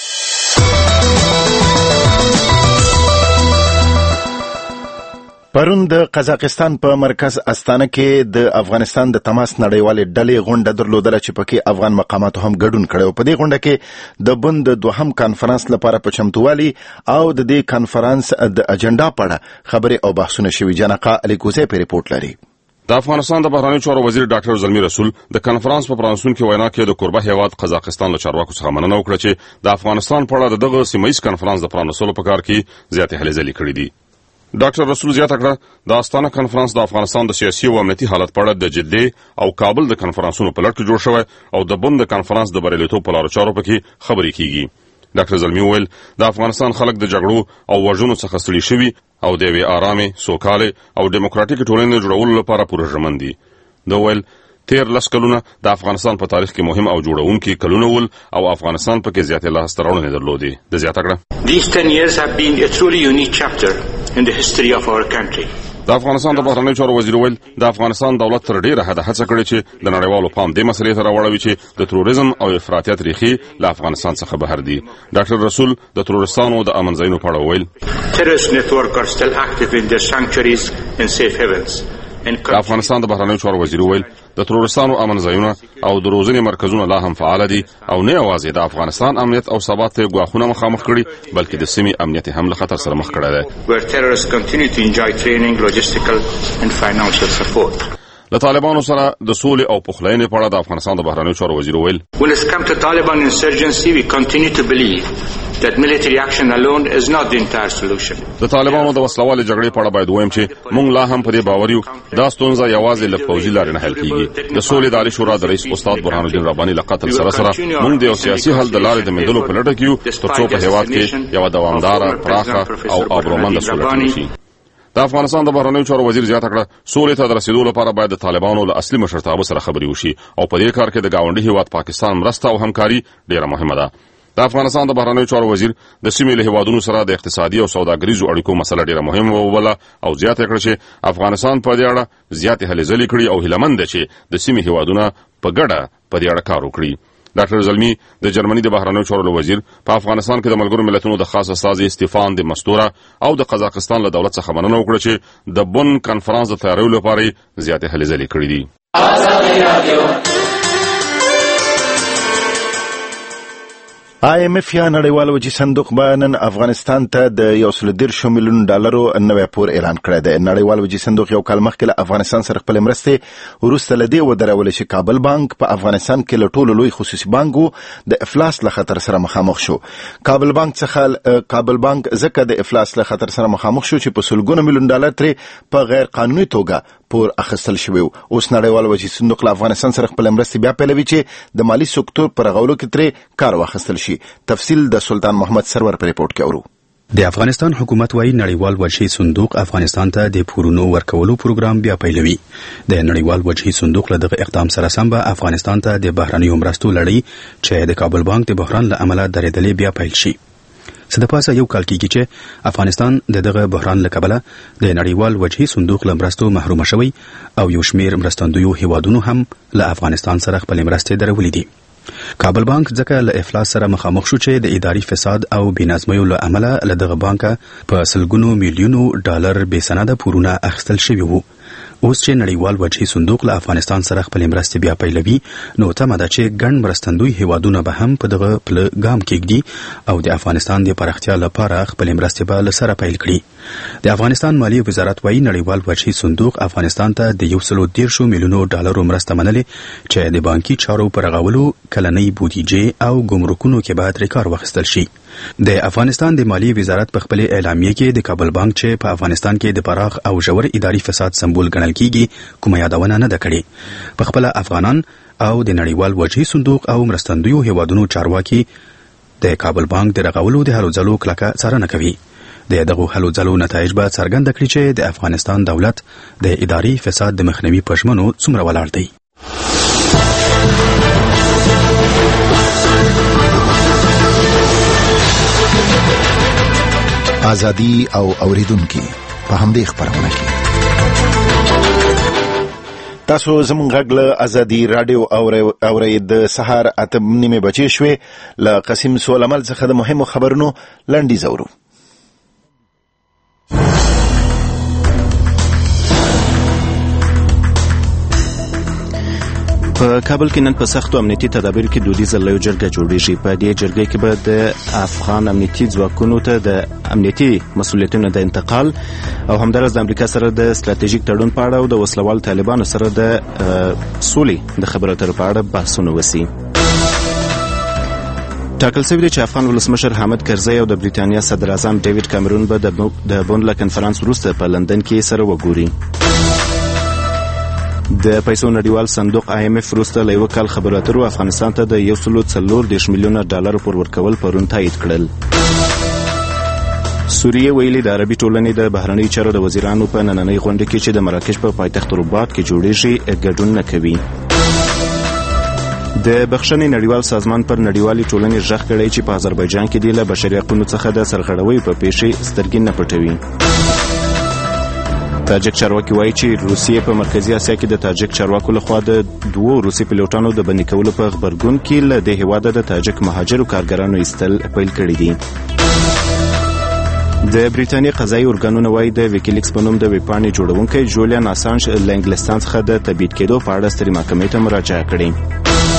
پرون د قزاقستان په مرکز استانه کې د افغانستان د تماس نړیوالې ډلې غونډه درلودله چې پکې افغان مقاماتو هم ګډون کړی. په دې غونډه کې د بن د دوهم کانفرنس لپاره په چمتووالي او د دې کانفرنس د اجنډا په اړه خبرې او بحثونه شوي. جنقا الیکوزی په ریپورت لري. د افغانستان د بهرنیو چارو وزیر ډاکټر زلمی رسول د کانفرنس په پرانسون کې وینا کې د کوربه هیواد قزاقستان له چارواکو څخه مننه وکړه چې د افغانستان په اړه دغه سیمه‌ییز کانفرنس د پرانسولو په کار کې زیاتې هلې ځلې کړې دي. ډاکټر رسول زیاته کړه د استانه کانفرنس د افغانستان د سیاسي او امنیتي حالت په اړه د جدي او کابل د کانفرنسونو په لړ کې جوړ شوی او د بن د کانفرنس د بریالیتوب په لارو چارو پکې خبرې کیږي. ډاکټر زلمی ویل د افغانستان خلک د جګړو او وژنو څخه ستړي شوي او د یوې آرامې، سوکالې او ډیموکراټیک ټولنې جوړولو لپاره پوره ژمن دي. دا ویل تیر لس کلونه د افغانستان په تاریخ کې مهم او جوړونکي کلونه ول او افغانستان پکې زیاتې لاسته راوړنې درلودې. د زیاته کړه These ten years have been a truly unique chapter in the history of our country. د افغانستان د بهرنیو چارو وزیر ویل د افغانستان دولت تر ډیره حده هڅه کړې چې د نړیوالو پام دې مسلې ته راوړوي چې د تروریزم او افراطیت ریښې له افغانستان څخه بهر دي. ډاکټر رسول د تروریستانو د امن ځایونو په اړه ویل Terrorist networks are still active in their sanctuaries and safe havens. د افغانستان د بهرنیو چارو وزیر ویل د تروریستانو امن ځایونه او د روزنې مرکزونه لا هم فعال دي او نه یوازې د افغانستان امنیت او ثبات ته ګواښونه مخامخ کړي بلکې د سیمې امنیت هم له خطر سره مخ کړی دی. Where terrorists continue to enjoy training, logistical and financial support. د طالبانو سره د سولې او پخلاینې په اړه د افغانستان د بهرنیو چارو وزیر ویل When it comes to Taliban insurgency, we continue to believe that military action alone is not the entire solution. د طالبانو د وسلوالې جګړې په اړه باید ووایم چې موږ لا هم په دې باور یو دا ستونزه یوازې له پوځي لارې نه حل کیږي. د سولې د عالي شورا د رئیس استاد برهان الدین رباني له قتل سره سره موږ د یو سیاسي حل د لارې د موندلو په لټه کې یو ترڅو په هیواد کې یو دوامداره، پراخه او آبرومنده سوله ټینګ شي. د افغانستان د بهرنیو چارو وزیر زیاته کړه سولې ته د رسیدو لپاره باید د طالبانو له اصلي مشرتابه سره خبرې وشي او په دې کار کې د گاونډي هیواد پاکستان مرسته او همکاري ډیره مهمه ده. د افغانستان د بهرنیو چارو وزیر د سیمې له هیوادونو سره د اقتصادي او سوداګریزو اړیکو مسله ډیره مهمه وبوله او زیاته کړه چې افغانستان په دې اړه زیاتې هلې ځلې کړي او هیلهمند ده چې د سیمې هیوادونه په ګډه په دې اړه کار وکړي. ډاکټر زلمی د جرمني د بهرنیو چارو وزیر په افغانستان کې د ملګرو ملتونو د خاص استازي استفان د مستوره او د قزاقستان له دولت څخه مننه وکړه چې د بن کانفرنس د تیاریو لپاره زیاتې هلې ځلې کړې دي. آی ایم ایف یا نړیوال وجهي صندوق به نن افغانستان ته د یو سل دېرشو میلیون ډالرو نوی پور اعلان کړی دی. نړیوال وجهي صندوق یو کال مخکې له افغانستان سره خپلې مرستې وروسته له دې ودرولې چې کابل بانک په افغانستان کې له ټولو لوی خصوصي بانک و د افلاس له خطر سره مخامخ شو. کابل بانک څخه کابل بانک ځکه د افلاس له خطر سره مخامخ شو چې په سلګونو میلیون ډالر ترې په غیر قانوني توګه پور اخیستل شوی و. اوس نړیوال وجهي صندوق له افغانستان سره خپلې مرستې بیا پیلوي چې د مالي سکتور پر رغولو کې ترې کار واخیستل شي. تفصیل د سلطان محمد سرور په ریپورت کې اورو. د افغانستان حکومت وايي نړیوال وجهي صندوق افغانستان ته د پورونو ورکولو پروګرام بیا پیلوي. د نړیوال وجهي صندوق له دغه اقدام سره سم به افغانستان ته د بهرنیو مرستو لړۍ چې د کابل بانک د بحران له امله درېدلې بیا پیل شي. څه د پاسه یو کال کېږي چې افغانستان د دغه بحران له کبله د نړیوال وجهي صندوق له مرستو محروم شوی او یو شمیر مرستندویو هیوادونو هم له افغانستان سره خپلې مرستې درولې دي. کابل بانک ځکه له افلاس سره مخامخ شو چې د اداري فساد او بېنظمیو له امله له دغه بانک په سلګونو میلیونو ډالر بې سنده پورونه اخیستل شوي وو. اوس چې نړیوال وجهي صندوق له افغانستان سره خپل مرستې بیا پیلوي نو تمه ده چې ګڼ مرستندوی هیوادونه به هم په دغه پل ګام کېږدي او د افغانستان د پراختیا لپاره خپل مرستې به له سره پیل کړي. د افغانستان مالیې وزارت وايي نړیوال وجهي صندوق افغانستان ته د یو سلو دیرشو میلیونو ډالرو مرسته منلې چې د بانکي چارو پر رغولو کلنۍ بودیجې او ګمرکونو کې باید ریکار واخیستل شي. د افغانستان د مالیې وزارت په خپل اعلامیه کې د کابل بانک چې په افغانستان کې د پراخ او ژور اداري فساد سمبول ګڼل کیږي کومه یادونه نه ده کړې. په خپل افغانان او د نړیوال وجهي صندوق او مرستندویو هیوادونو چارواکي د کابل بانک د رغولو د هلو ځلو کلکه څارنه کوي. د دغه هلو ځلو نتایج به څرګند کړي چې د افغانستان دولت د اداري فساد د مخنیوي په ژمنو څومره ولاړ دی. ازادي او اوریدونکو په همدې خبرونه کې تاسو زموږ غږ له ازادي رادیو اورئ. د سهار اته نیمې بجې شوې. له قسم سولمل څخه د مهمو خبرونو لنډیز اورو. په کابل کې نن په سختو امنیتي تدابیر کې دودیزه لویه جرګه جوړیږي. په دې جرګه کې به د افغان امنیتي ځواکونو ته د امنیتي مسؤلیتونو د انتقال او همدارس د امریکا سره د ستراتیژیک تړون په اړه او د وسلوال طالبانو سره د سولې د خبرو اترو په اړه بحثونه وشي. ټاکل شوی دی چې افغان ولسمشر حامد کرزی او د بریټانیا صدر اعظم ډیوډ کامرون به د بون له کنفرانس وروسته په لندن کې سره وګوري. د پیسو نړیوال صندوق آی ایم اف وروسته له یو کال خبرو اترو افغانستان ته د یو سلو څلور دېرش میلیونه ډالر پور ورکول پرون تایید کړل. سوریه ویلي د عربي ټولنې د بهرنیو چارو د وزیرانو په نننۍ غونډه کې چې د مراکش په پایتخت رباط کې جوړیږي ګډون نه کوي. د بخښنې نړیوال سازمان پر نړیوالې ټولنې غږ کړی چې په آذربایجان کې د له بشري حقوقو څخه د سرغړونې په پیښې سترګې نه پټوي. تاجک چارواکي وایي چې روسیې په مرکزي اسیا کې د تاجک چارواکو لخوا د دوو روسي پیلوټانو د بندي کولو په غبرګون کې له دې هیواده د تاجک مهاجرو کارګرانو ایستل پیل کړي دي. د بریټانیا قضایي ارګانونه وایي د ویکیلیکس په نوم د ویبپاڼې جوړونکی جولیان اسانج له انګلستان څخه د تبعید کېدو په اړه سترې محکمې ته مراجعه کړې.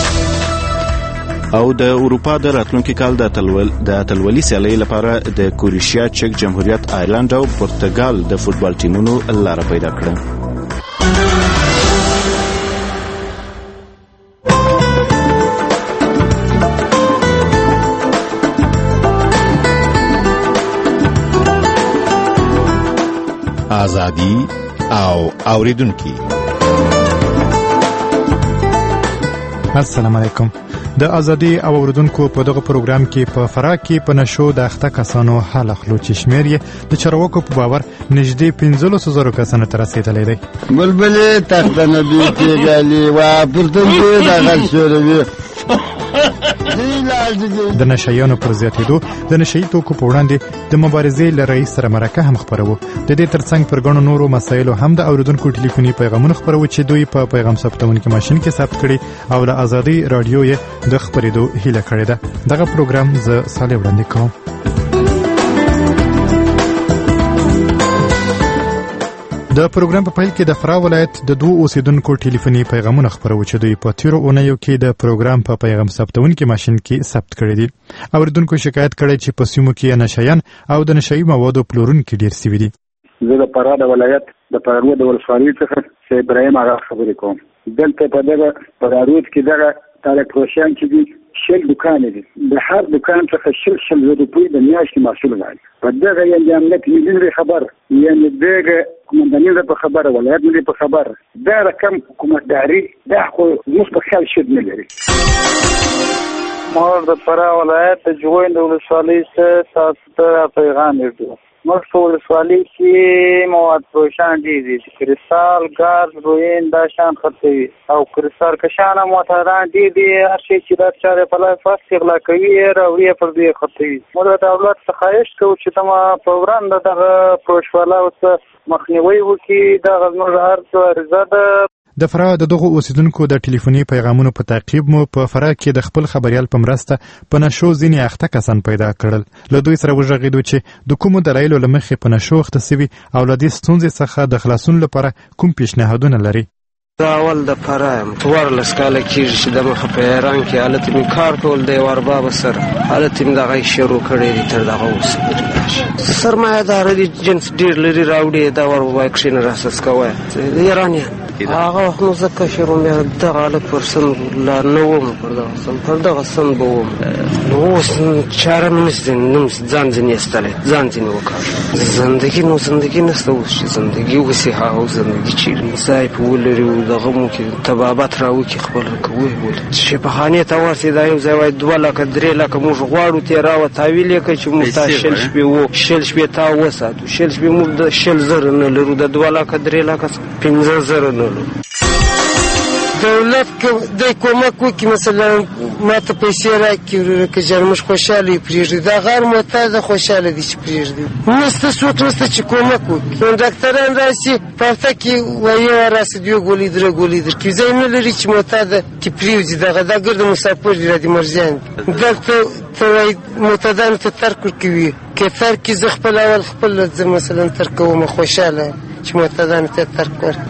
او د اروپا د راتلونکي کال د اتلولي سیالۍ لپاره د کروشیا، چک جمهوریت، آیرلند او پرتګال د فوټبال ټیمونو لاره پیدا کړه. ازادي او اوریدونکو السلام علیکم. د ازادي او اوریدونکو په دغه پروګرام کې په فراه کې په نشو د اخته کسانو حال اخلو چې شمیر یې د چارواکو په باور نږدې پنځلسو زرو کسانو ته رسیدلی دی. بلبلې تخته نه بیتېږلي وا پورته دې دغه شوروي د نشایانو پر زیاتېدو د نشایي توکو په وړاندې د مبارزې له رئیس سره مرکه هم خپروو. د دې ترڅنګ پر ګڼو نورو مسایلو هم د اوریدونکو ټلیفوني پیغامونه خپروو چې دوی په پیغام ثبتونکي ماشین کې ثبت کړي او له ازادي رادیو یې د خپرېدو هیله کړې ده. دغه پروګرام زه صالح وړاندې کوم. د پروګرام په پیل کې د فراه ولایت د دوه اوسیدونکو ټلیفوني پیغامونه خپرو چې دوی په تیرو اونیو کې د پروګرام په پیغام ثبتونکي ماشین کې ثبت کړي دي. اوریدونکو شکایت کړی چې په سیمو کې نشایان او د نشایي موادو پلورونکي ډیر سوي دي. زه د فراه د ولایت د پرارود د ولسوالۍ څخه سید ابراهیم آغا خبرې کوم. دلته په دغه پرارود کې دغه تاریخوشیان چې دي شل دکان دي. د هر دکان څخه شل شل روپۍ د میاشتې محصول غواړي. په دغه یعنې امنیت ملي خبر یعنې دغه کومنداني په خبره ولایت نه په خبر دا رقم کومداري دا خو موږ په خیال شد نه لري. مور د فراه ولایت د جوین د ولسوالۍ څخه تاسو ته پیغام ورکوم. موږ په ولسوالۍ کې مواد فروشان دي دي کریستال، ګاز، روین دا شان خرڅوي او کریستال کشان موټران دي دي هر شي چې دا چارې په لای فاست اغلا کوي راوړي پر دې خرڅوي. موږ د دولت څخه خواهش کوو چې تمه پروګرام دغه فروشوالا اوس مخنیوي وکړي. دغه زموږ هر څه عرضه ده. د فراه د دغو اوسیدونکو د ټلیفوني پیغامونو په تعقیب مو په فراه کې د خپل خبريال په مرسته په نشو ځینې اخته کسان پیدا کړل. له دوی سره وژغېدو چې د کومو دلایلو له مخې په نشو اخته سوي او له دې ستونزې څخه د خلاصون لپاره کوم پیشنهادونه لري. دا اول د فراه یم ورلس کاله کېږي چې د مخه په ایران کې هلته مې کار کول دی وربابه سره هلته مې دغه شروع کړی دی تر دغه اوسه سرمایهداره دي جنس ډېر لري راوړي دا وربابه کښېنه راسس کوی ایرانیان هغه وخت نو زه کشر وم بیا دغه هلک پر سن لا نه وم پر دغه سن پر دغه سن به وم نو اوس چاره مې نشته نم ځان ځینې ایستلی ځان ځینې وکړ زندګي نو زندګي نشته اوس چې زندګي اوسې هغه زندګي چیرې ځای په ولري دغه مو کې تبابت راوکړي خپل کوی بول چې په خانې ته ورسې دا یو ځای وای دوه لکه درې لکه موږ غواړو تېراوه تاویل یې کړه چې موږ تا شل شپې و شل شپې تا وساتو شل شپې موږ د شل زره نه لرو د دوه لکه درې لکه پنځه زره نه لرو. دولت که دی کمک وکړي مثلا ما ته پیسې راکړي که جان موږ خوشحاله یې پرېږدي دا غیر معتاده خوشحاله دي چې پرېږدي نسته څوک نسته چې کمک وکړي نو ډاکټران راسي په هفته کې وایي راسي دوه ګولۍ درې ګولۍ درکړي ځای نه لري چې معتاده چې پرېوځي دغه دا ګرد مسافر دي را دي مرزیان دلته ته وایي معتادانو ته ترک ورکوي که ترک زه خپل اول خپل زه مثلا ترکوم خوشحاله چې معتادانو ته ترک ورکړي.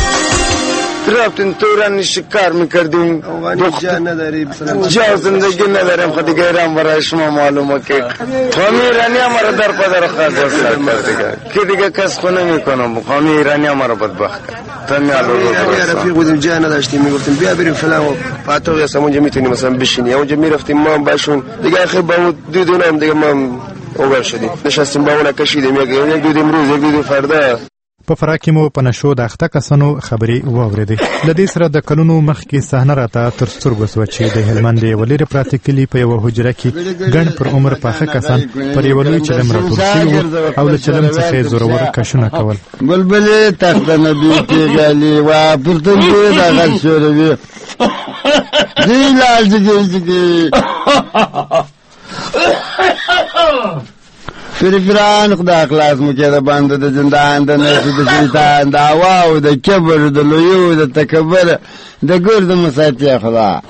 رفتیم تو رانی شکار میکردیم جا نداری جا زندگی نداریم خود دیگه ایران برای شما معلومه که قومی ایرانی همارا در پدر خواهد کرد که دیگه کس خونه میکنم قومی ایرانی همارا بدبخت کرد تمی علو رو رفیق بودیم جا نداشتیم میگفتیم بیا بریم فلان و پاتوقی هستم اونجا میتونیم مثلا بشینی اونجا میرفتیم ما باشون دیگه آخر با اون دو دونم دیگه ما اوبر شدیم نشستیم با اونا کشیدیم یک دو دیم روز یک دو دیم فردا. په فراه کې مو په نشو د اخته کسانو خبرې واورېدې. له دې سره د کلونو مخکې صحنه راته تر سترګو سوه چې د هلمند یوه لرې پراته کلي په یوه حجره کې ګڼ پر عمر پاخه کسان پر یوه لوی چلم راټول شوي وو او له چلم څخه یې زورور کشونه کول. بلبلې تخته نه بیتېږلې وا پر تندې دغه شوروي دی لال جګې فریفران خدا اخلاص مو کې د باندې د زندان د نفس د شیطان د هوا او د کبر د لویو د تکبر د ګرد مساتیا خدا.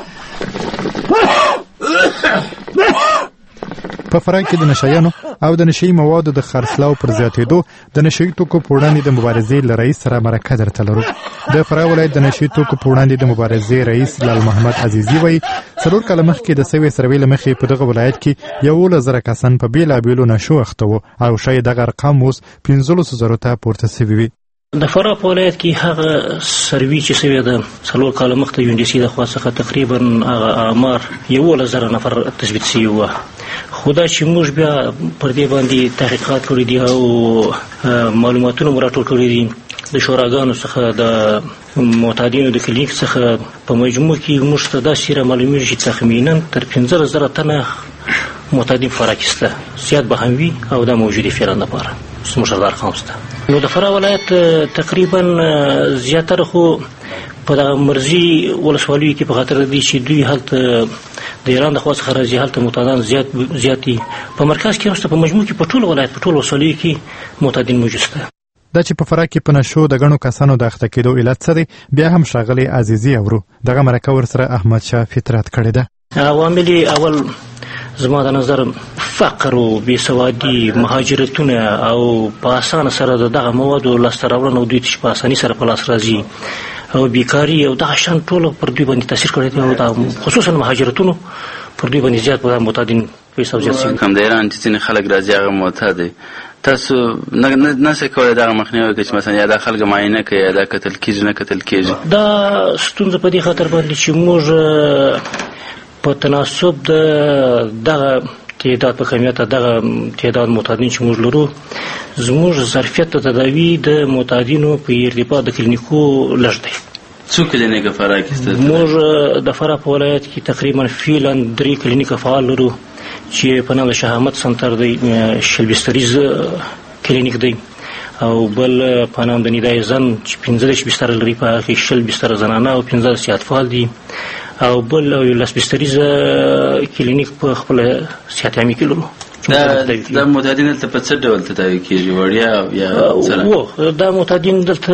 په فراه کې د نشایانو او د نشي موادو د خرڅلاو پر زیاتېدو د نشي توکو په وړاندې د مبارزې له رئیس سره مرکه درته لرو. د فراه ولایت د نشي توکو په وړاندې د مبارزې رئیس لال محمد عزیزي وایي څلور کاله مخکې د سوي سروې له مخې په دغه ولایت کې یولس زره کسان په بېلابېلو نشو اخته وو او شاید دغه ارقام اوس پنځلسو زرو ته پورته سوي وي. د فراه په ولایت کې هغه سروي چې سوې ده څلور کاله مخکې یو ان ډي سي د خوا څخه تقریبا هغه اعمار یولس زره نفر تثبیت سوي وه خو دا چې موږ بیا پر دې باندې تحقیقات کړي دي او معلوماتونه مو راټول کړي دي د شوراګانو څخه د معتادینو د کلینیک څخه په مجموع کې موږ ته داسې رامعلومېږي چې تخمینا تر پنځلس زره تنه معتادین فراه کې شته زیات به هم وي او دا موجودې فعلا دپاره زموږ سره دا ارقام شته. نو د فراه ولایت تقریبا زیاتره خو په دغه مرزي ولسوالیو کې په خاطر دی چې دوی هلته د ایران د خوا څخه راځي هلته معتادان زیات زیات دي په مرکز کې نشته په مجموع کې په ټول ولایت په ټول ولسوالیو کې معتادین موجود شته. دا چې په فراه کې په نشو د ګڼو کسانو د اخته کېدو علت څه دی بیا هم ښاغلی عزیزي اورو. دغه مرکه ورسره احمدشاه فطرت کړې ده. عوامل اول زما د نظر فقر او بېسوادي مهاجرتونه او په اسانه سره دغه موادو لاسته راوړنه او دوی چې په اساني سره په لاس راځي او بیکاري او دغه شان ټولو پر دوی باندې تاثیر کړی دی او دا خصوصا مهاجرتونو پر دوی باندې زیات په معتادین په حساب زیات شوي. کوم د ایران چې ځینې خلک راځي هغه معتاد دی تاسو نه شئ کولی دغه مخنیوی وکړئ چې مثلا یا دا خلک معاینه کوي یا دا کتل کېږي نه کتل کېږي. دا ستونزه په دې خاطر باندې چې موږ په تناسب د دغه تعداد په کمیت دغه تعداد معتادین چې موږ لرو زموږ ظرفیت د تداوي د معتادینو په ارتباط د کلینیکو لږ دی. څو کلینیکه فراه کې شته؟ موږ د فراه په ولایت کې تقریبا فعلا درې کلینیکه فعال لرو چې په نام د شاه احمد سنتر دی شل بستریز کلینیک دی او بل په نام د ندای زن چې پنځه بستر لري په هغه کې شل بستر زنانه او پنځه صحتفال دي او بل یو لس بستریز کلینیک په خپل صحت عامه کې لرو دا معتادین دلته په څه ډول تداوي کیږي وړیا یا و دا معتادین دلته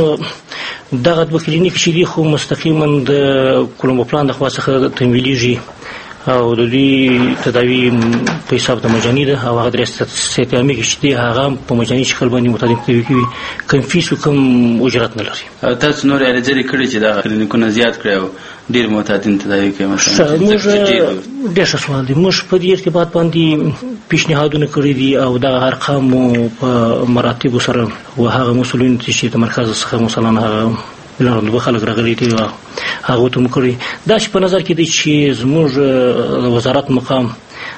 دغه دوه کلینیک چې دي خو مستقیما د کولمبو پلان د خوا څخه تمویلیږي او د دوی تداوی په حساب د مجاني ده او هغه درې صحت عامه کې چې دی هغه په مجاني شکل باندې متعدد تداوی کوي کم فیس او کم اجرت نه لري. تاسو نور یې لري کړی چې دا کلینیکونه زیات کړی او ډیر متعدد تداوی کوي مثلا موږ ډېر سوال دي موږ په دې ارتباط باندې پیشنهادونه کړی دي او دا ارقام په مراتب سره او هغه مسولین چې د مرکز څخه مثلا هغه بلانو دوه خلک راغلي دي هغه ته مکړي دا چې په نظر کې دي چې زموږ وزارت مقام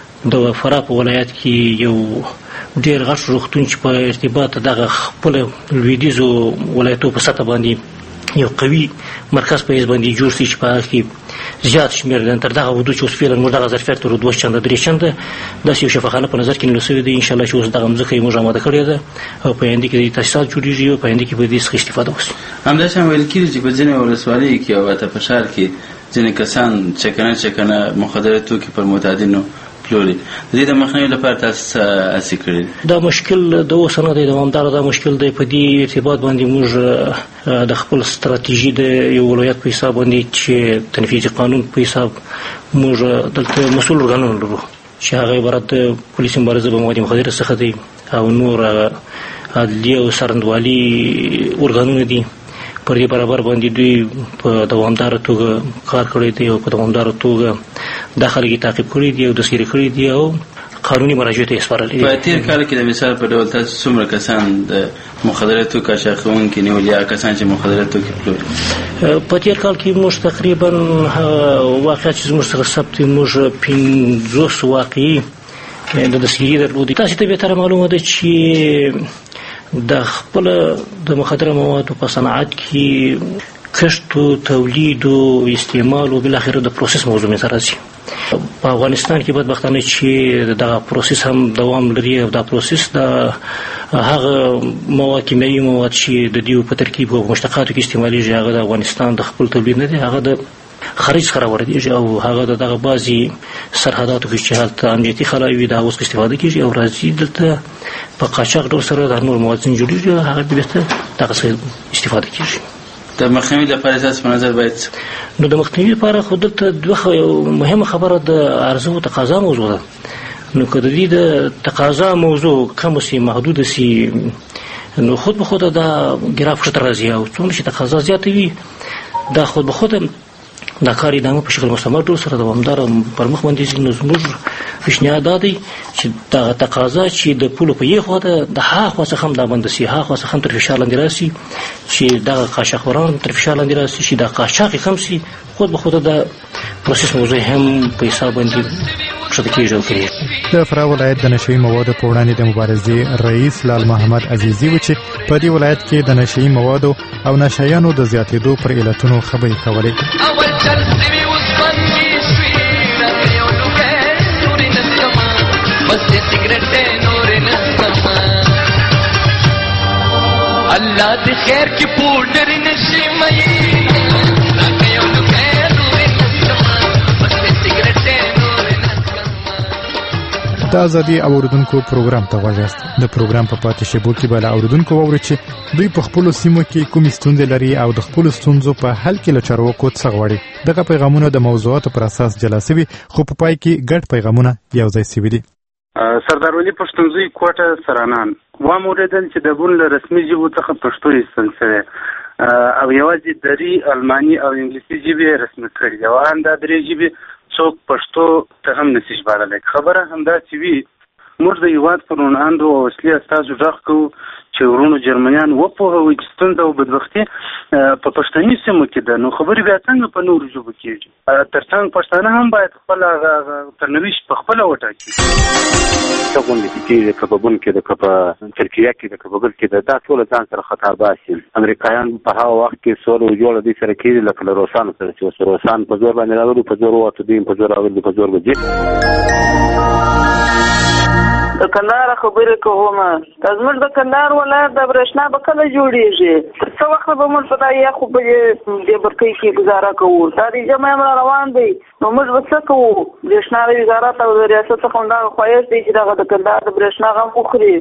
د فراه په ولایت کې یو ډېر غټ روغتون چې په ارتباط دغه خپل لویدیځو ولایتو په سطح باندې یو قوي مرکز په باندې جوړ شي چې په کې زیات شمېر د تر دغه ودو چې اوس فعلا موږ دغه ظرفیت تر دوه چنده درې چنده داسې یو شفاخانه په نظر کې نیول شوې ده ان شاء الله چې اوس دغه مځکه یې موږ آماده کړې ده او په آینده کې د تاسیسات جوړېږي او په آینده کې به د دې څخه استفاده وشي. همداسې هم ویل کېږي چې په ځینې ولسوالیو کې او حتی په ښار کې ځینې کسان چکنه چکنه مخدره توکي پر معتادینو پلوري. د دې د مخنیوي لپاره تاسو هڅې کړې؟ دا مشکل د اوس نه دی دوامداره دا مشکل دی په دې ارتباط باندې موږ د خپل ستراتیژي د یو ولایت په حساب باندې چې تنفیذي قانون په حساب موږ دلته مسؤل ارګانونه لرو چې هغه عبارت د پولیس مبارزه به مواد مخدره څخه دی او نور عدلیه او څارندوالي ارګانونه دي پر دې برابر باندې دوی په دوامداره توګه کار کړی دی او په دوامداره توګه دا خلک تعقیب کړي دي او دستګیري کړي دي او قانوني مراجعو ته یې سپارلي دي. په تېر کال کې د مثال په ډول تاسو څومره کسان د مخدره توکو کاشاخونکي نیول یا کسان چې مخدره توکي پلوري؟ په تېر کال کې موږ تقریبا واقعیت چې زموږ څخه ثبت موږ پنځوس واقعي د دستګیري درلودې. تاسو ته بهتره معلومه ده چې د خپل د مخدره موادو په صنعت کې کښت او تولید او استعمال او بل اخر د پروسس موضوع سره راځي. په افغانستان کې بدبختانه چې دغه پروسس هم دوام لري او دا پروسس د هغه مواد کیمیاوي مواد چې د دیو په ترکیب او مشتقاتو کې استعمالېږي هغه د افغانستان د خپل تولید نه دی هغه د خارج څخه راوړل او هغه دغه بعضي سرحداتو کې چې هلته امنیتي خلاوي دا اوس استفاده کیږي او راځي دلته په قاچاق ډول سره د نور مواد جوړیږي هغه دلته دغه استفاده کیږي. د مخنیوي لپاره تاسو په نظر باید نو د مخنیوي لپاره خو دلته دوه مهمه خبره د عرضه او تقاضا موضوع ده. نو که د دې د تقاضا موضوع کم سي محدود سي نو خود به خود دا ګراف ښه راځي او څومره چې تقاضا زیاته وي دا خود به خود دا کار ادامه په شکل مستمر ډول سره دوامداره پر مخ باندې ځي. نو زموږ پیشنهاد دا دی چې دا تقاضا چې د پولو په یې خوا ده د هغه خوا څخه هم دا بنده سي هغه خوا څخه هم تر فشار لاندې راسي چې دغه قاچاقبران تر فشار لاندې راسي چې دا قاچاق یې کم سي خود به خود دا پروسس موضوع هم په حساب باندې ښه کېږي او کېږي. د فراه ولایت د نشهیي موادو په وړاندې د مبارزې رئیس لال محمد عزیزي و چې په دې ولایت کې د نشهیي موادو او نشهیانو د زیاتېدو پر علتونو خبرې کولې. الله د خیر کې پوډر نشي مې د ازادي اوریدونکو پروګرام ته غواړئ د پروګرام په پاتې شیبو کې بل اوریدونکو ووري چې دوی په خپل سیمو کې کوم ستونزې لري او د خپل ستونزو په حل کې له چارواکو څخه غواړي. دغه پیغامونه د موضوعاتو پر اساس جلا شوي خو په پای کې ګډ پیغامونه یو ځای شوي دي. سردار ولی پښتونزي کوټه سرانان و موریدل چې د ګون له رسمي ژبو څخه پښتو ایستل شوی او یوازې دري الماني او انګلیسي ژبې رسمي کړي او ان دا درې ژبې څوک پښتو ته هم نشي ژباړلی. خبره همدا چې وي موږ د هېواد پر وړاندو او اصلي استازو غږ کوو چې ورونو جرمنیان وپوهوي چې ستونزه او بدبختي په پښتني سیمو کې ده نو خبرې بیا څنګه په نورو ژبو کېږي. تر څنګ پښتانه هم باید خپل سرنوشت په خپله وټاکي. څه غونډې چې کېږي که په بون کې ده که په ترکیه کې ده که په بل کې ده دا ټوله ځان سره خطر باسي. امریکایان په هغه وخت کې سوله جوړه دوی سره کېږي لکه له روسانو سره چې اوس روسان په زور باندې راغلي په زور ووتو دوی په زور راغلي په زور به ځي. د کندهار خبرې کوم دا زموږ د کندهار ولایت د برېښنا به کله جوړېږي؟ څه وخت به موږ په دا یخو په دې برکۍ کې ګزاره کوو؟ تاریخ جمع هم را روان دی، نو موږ به څه کوو؟ برېښنا د وزارت او د ریاست څخه همدغه خواهش دی چې دغه د کندهار د برېښنا غم وخوري.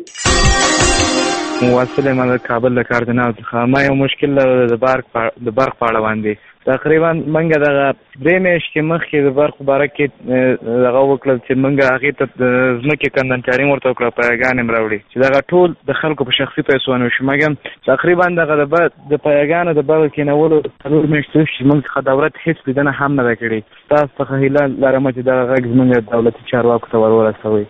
واصل یم د کابل د کاردینال څخه. ما یو مشکل د برق د برق په اړه باندې تقریبا منګه دغه درې میاشتې مخکې د برق په باره کې دغه وکړل چې منګه هغې ته د ځمکې کندنکاري م ورته وکړه، پیاګانې م راوړي چې دغه ټول د خلکو په شخصي پیسو ونه شو. مګر تقریبا دغه د پیاګانو د برق کېنولو څلور میاشتې وشي چې موږ څخه دولت هېڅ لیدنه هم نه ده کړې. تاسو څخه هیله لرم چې دغه غږ زموږ دولتي چارواکو ته ور ورسوئ.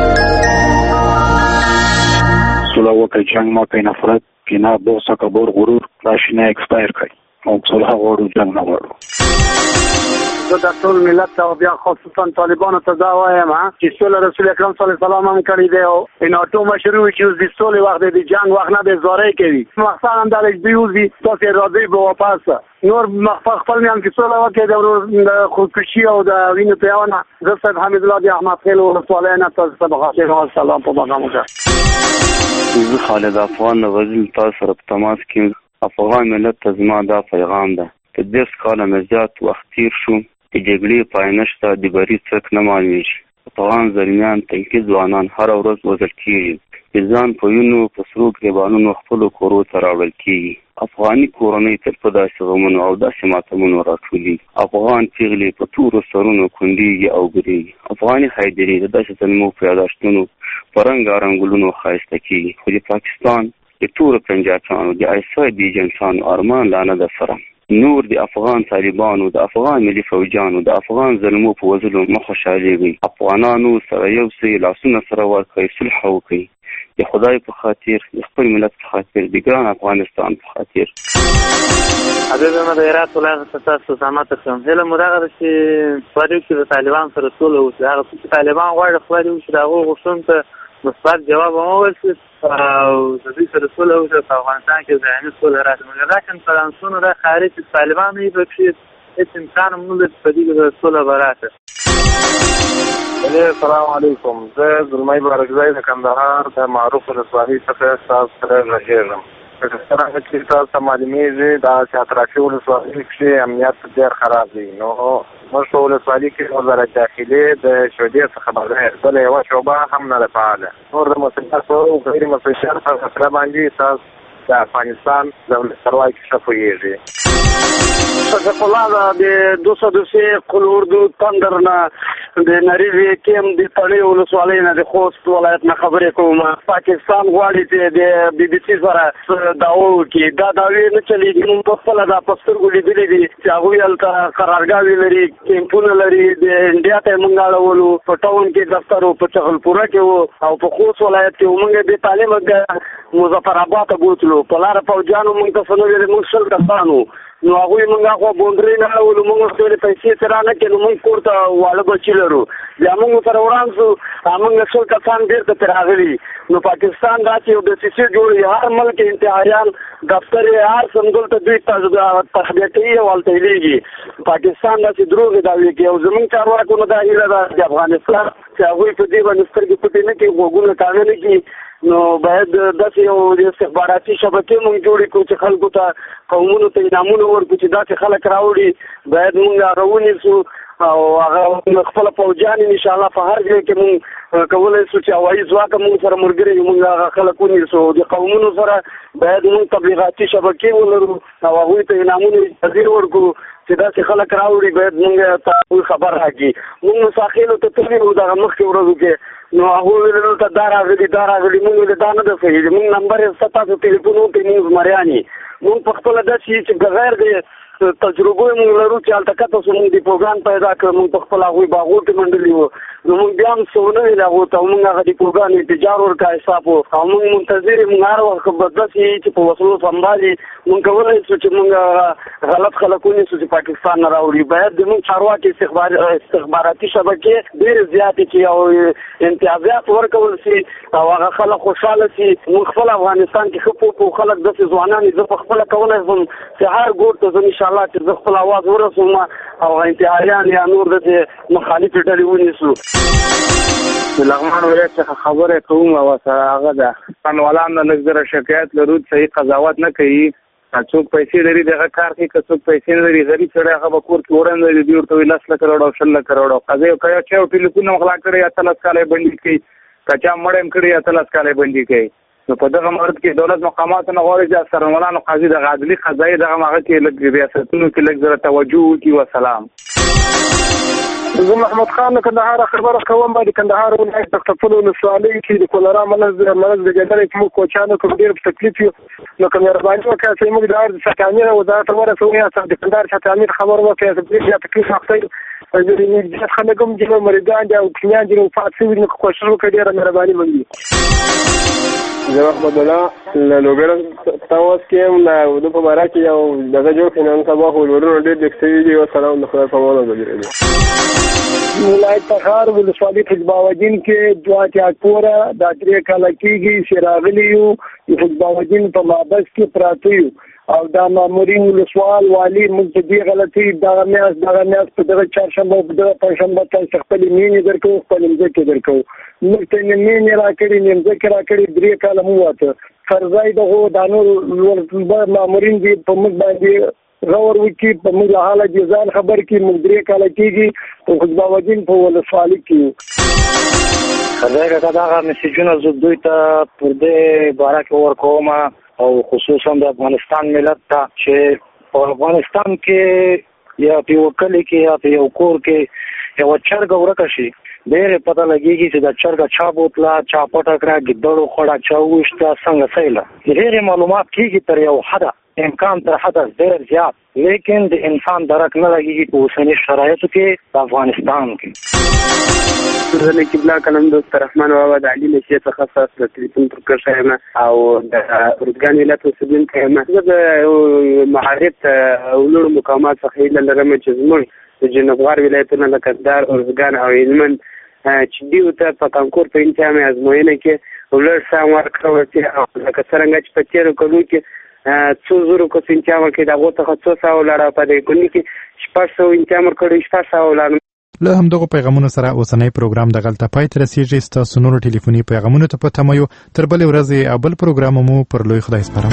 صلح وکړئ، جنګ مه کوئ، نفرت، کینه، بغض، تکبر، غرور راشي نه اکسپایر کړئ. موږ صلح غواړو، جنګ نه غواړو. زه د ټول ملت او بیا خصوصا طالبانو ته دا وایم چې صلح رسول اکرم صلی الله علیه وسلم هم کړی دی او ناټو مشروع چې اوس د صلح وخت دی، د جنګ وخت نه دی، زارۍ کوي. مقصد هم دا دی چې دوی اوسي تاسې راځئ به واپس نور خپل میان کې صلح وکړي د خودکشي او د وینې تویول نه. زه صاحب حمیدالله د احمد خیل ولسوالۍ نه تاسو ته بخیر او سلام په پیغام وکړم. زه خالد افغان د غزل تاسو سره په تماس کې. افغان ملت ته زما دا پیغام ده چې دېرش کاله نه زیات وخت تېر شو چې جګړې پای نشته، د بري څرک نه معلومېږي. افغان زلمیان تنکي ځوانان هره ورځ وژل کېږي چې ځان په وینو په سرو ګریبانونو خپلو کورو ته راوړل کېږي. افغاني کورنۍ تل په داسې غمونو او داسې ماتمونو راټولېږي. افغان پیغلې په تورو سرونو کونډېږي او ګرېږي. افغاني حیدرې د داسې زلمو په یاداشتونو په رنګارنګ ګلونو ښایسته کېږي. خو د پاکستان د تورو پنجابیانو د ایسای د ایجنټانو ارمان لا نه ده سره. نور د افغان طالبانو، د افغان ملي فوجانو، د افغان زلمو په وژلو مه خوشحالېږئ. افغانانو سره یو څه لاسونه سره ورکړئ، صلح وکړئ، د خدای په خاطر، د خپل ملت په خاطر، د ګران افغانستان په خاطر. حبیب ما د هرات ولایت څخه تاسو زحمت کوم. هله مو دغه چې سوالو کې د طالبان سره سوله وشي، هغه چې طالبان غواړي خپل وشي د هغو غوښتنو ته مثبت جواب هم ورکړي او د دوی سره سوله وشي په افغانستان کې دایمي سوله راشي. مګر دا کنفرانسونه د خارج طالبان یې پکې هېڅ امکان هم نه لري په دې کې سوله به راشي. السلام علیکم. زه زلمی بارکزی د کندهار د معروف ولسوالۍ څخه ستاسو سره غږېږم. په څرنګه چې تاسو ته معلومېږي دا چې اطرافي ولسوالۍ کښې امنیت ډېر خراب دی، نو موږ په ولسوالۍ کې وزارت داخلي د شودې څخه بغیر بله یوه شعبه هم نه ده فعاله. نور د مسؤلیتو او غیر مسؤلیت په مسله باندې تاسو د افغانستان دولت سروای کې ښه پوهېږي. صدق الله د دو سو دوسي قل اردو تندر نه د نریزې کیم د تړې ولسوالۍ نه د خوست ولایت نه خبرې کوم. پاکستان غواړي چې د بي بي سي سره دعوه وکړي. دا دعوې نه چلېږي. موږ په خپله دا په سترګو لیدلي دي چې هغوی هلته قرارګاوې لري، کیمپونه لري. د انډیا ته یې موږ اړولو، په ټاون کې دفتر و، په چغلپوره کې و او په خوست ولایت کې و. موږ بې تعلیمه مظفر آباد ته بوتلو. په لاره پوجانو موږ ته څه نه ویلې، موږ شل کسان وو. نو هغوی موږ هغه بونډرۍ نه اړولو. موږ خپلې پیسې ترې را نه کړې، نو موږ کور ته واړه بچي لرو. بیا موږ سره وړاند شو، موږ شل کسان بېرته ترې راغلي. نو پاکستان دا چې یو دسیسې جوړوي، هر ملک انتحاریان دفتر یې هر سمګل ته دوی تخبیه کوي او هلته یې لېږي. پاکستان داسې دروغې دعوې کوي او زموږ چارواکو نه دا هیله ده د افغانستان چې هغوی په دې باندې سترګې پټې نه کړي، غوږونه کاږه نه کړي. نو باید داسې یو استخباراتي شبکې موږ جوړې کړو چې خلکو ته قومونو ته انعامونه ورکړو چې داسې خلک راوړي. باید موږ هغه ونیسو او هغه خپله پوجان انشاءالله په هر ځای کې موږ کولی شو چې هوایي ځواک موږ سره ملګري یو، موږ هغه خلک ونیسو. د قومونو سره باید موږ تبلیغاتي شبکې ولرو او هغوی ته انعامونه اجازې ورکړو چې داسې خلک راوړي. باید موږ ته هغوی خبر راکړي. موږ مساخیلو ته تللي وو دغه مخکې ورځو کې، نو هغوی ویل دلته دا راغلي دا راغلي. موږ ویل دا نه ده صحیح دی. موږ نمبر یې شته، تاسو ټلیفون وکړئ، موږ زمریان یې. موږ په خپله داسې چې بغیر د تجربو موږ لرو چې هلته کته شو، موږ ډیپوګان پیدا کړه. موږ په خپل هغوی باغو کې منډلي وو. نو موږ بیا هم څه ونه ویل هغو ته. موږ هغه ډیپوګان انتجار ورکړه حساب وو او موږ منتظر یې. موږ هر وخت به داسې یي چې په وسلو سمبالي. موږ کولی شو چې موږ غلط خلک ونیسو چې پاکستان نه راوړي. باید د موږ چارواکي استخباراتي شبکې ډېرې زیاتې چې او امتیازات ورکول شي او هغه خلک خوشحاله شي. موږ خپل افغانستان کې ښه پوه پوه خلک داسې ځوانان زه په خپله کولی شم چې هر ګوټ ته زه انشاءالله چې زه خپل اواز ورسوم او انتحاریان یا نور داسې مخالفې ډلې ونیسو. د لغمان ولایت څخه خبره کوم او سره هغه ده پنوالان د لږ شکایت لرو صحیح قضاوت نه کوي څوک پیسې لري دغه کار کوي که څوک پیسې نه لري غریب سړی هغه به کور کې وړاند لري دوی ورته وایي لس لکه راوړه او شل لکه راوړه قضا یو که چا یو ټلیفون هم غلا کړی اتلس کاله یې بندي کوي که چا مړی هم کړي اتلس کاله یې بندي کوي نو په دغه مورد کې دولت مقاماتو نه غواړي چې سرمالانو قاضي دغه عدلي قضایي دغه هغه کې لږ ریاستونو کې لږ زره توجه وکړي وسلام. زه محمد خان له کندهار خبره کوم باندې کندهار ولایت د خپل ولسوالۍ کې د کولرا مرض مرض د ګډړې کوم کوچانو کوم ډېر تکلیف یو نو کوم مهرباني وکړئ چې موږ د ارض ساتنې وزارت ورسوي چې د کندهار ساتنې خبر وکړي چې د تکلیف وخت د خلکو چې مریضان دي او کلیان دي او فاصله نو کوشش وکړي ډېر مهرباني مونږ. زه محمد الله له لوګر تاسو کې نه د په بارا کې یو دغه جوړ کینن سبا خو ورونو ډېر دښتې دي او سلام د خدای په امان غوړي ولایت تخار ولسوالۍ حزباوجین کې دوا پورا د درې کال کېږي شراغلی یو حزباوجین په مابس کې پراته یو او دا مامورین ولسوال والی موږ په دې غلطي دغه میاس دغه میاس په دغه چهارشنبه په دغه پنځشنبه تاسو خپل مینې درکو خپل مځکې درکو موږ ته مینې راکړي مځکې راکړي درې کاله مو واته فرضای دغه دانو مامورین دي په موږ باندې غور وکي په موږ حاله ځان خبر کی موږ درې کاله کېږي په حزباوجین په ولسوالۍ کې خدای کا دا میسجونه زه دوی ته پر دې باره کې ورکوم او خصوصا د افغانستان ملت ته چې په افغانستان کې یا په وکړي کې یا په یو کور کې یو چرګ ورکه شي ډېر پته لګيږي چې دا چرګ چا بوتلا چا پټه کړه ګډړو خړه چا وښته څنګه سیله ډېر معلومات کېږي تر یو حد امکان تر حد ډېر زیات لیکن د انسان درک نه لګيږي په اوسني شرایطو کې په افغانستان کې زه له کبلا کلم دوست رحمان بابا د علي نشي څخه خاص د ټلیفون پر کښایم او د ورګان ولایت اوسیدونکی یم زه د معارف او لوړ مقامات څخه هیله لرم چې زموږ د جنوبغار ولایتونه لکه کندهار ارزګان او هلمند چې دیو ته په کانکور په انتها مې ازموینه کې ولر سام ورکړو چې لکه څنګه چې په تیرو کلو کې څو زرو کو انتها کې دغه ته څو ساو لاره په دې کلی کې شپږ سو انتها ورکړو شپږ ساو لاره له همدغه پیغامونو سره اوسنۍ پروګرام د غلطه پای ته رسیږي ستاسو نورو ټلیفوني پیغامونو ته په تمه یو تر بلې ورځې او بل پروګرام مو پر لوی خدای سپارم.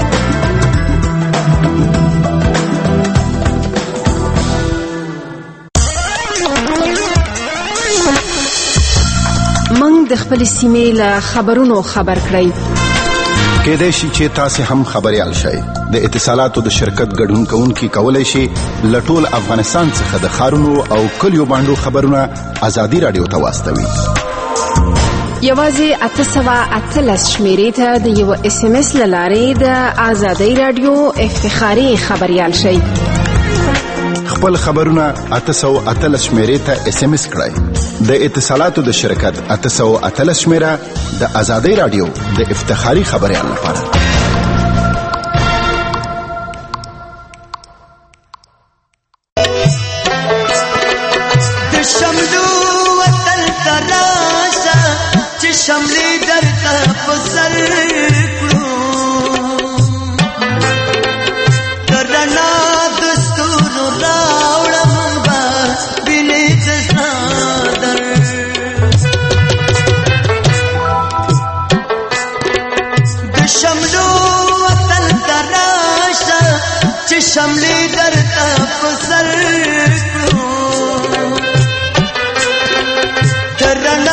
موږ د خپل سیمې له خبرونو خبر کړی کېدای شي چې تاسو هم خبريال شئ د اتصالاتو د شرکت ګډون کوونکي کولای شي لټول افغانستان څخه د خارونو او کلیو باندې خبرونه ازادي رادیو ته واستوي یوازې اته سوه اتلس شمیرې ته د یو اس ام اس له لارې د ازادي رادیو افتخاري خبريال شئ خپل خبرونه اته سوه اتلس شمیرې ته اس ام اس کړئ د اتصالاتو د شرکت اته سوه اتلس شمیره د ازادي رادیو د افتخاري خبريال لپاره شملې درته په سر کړو درنا دستور راوړم با بینې څادر د شملو وطن تراشه چې شملې درته په سر کړو درنا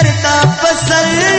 تا پسر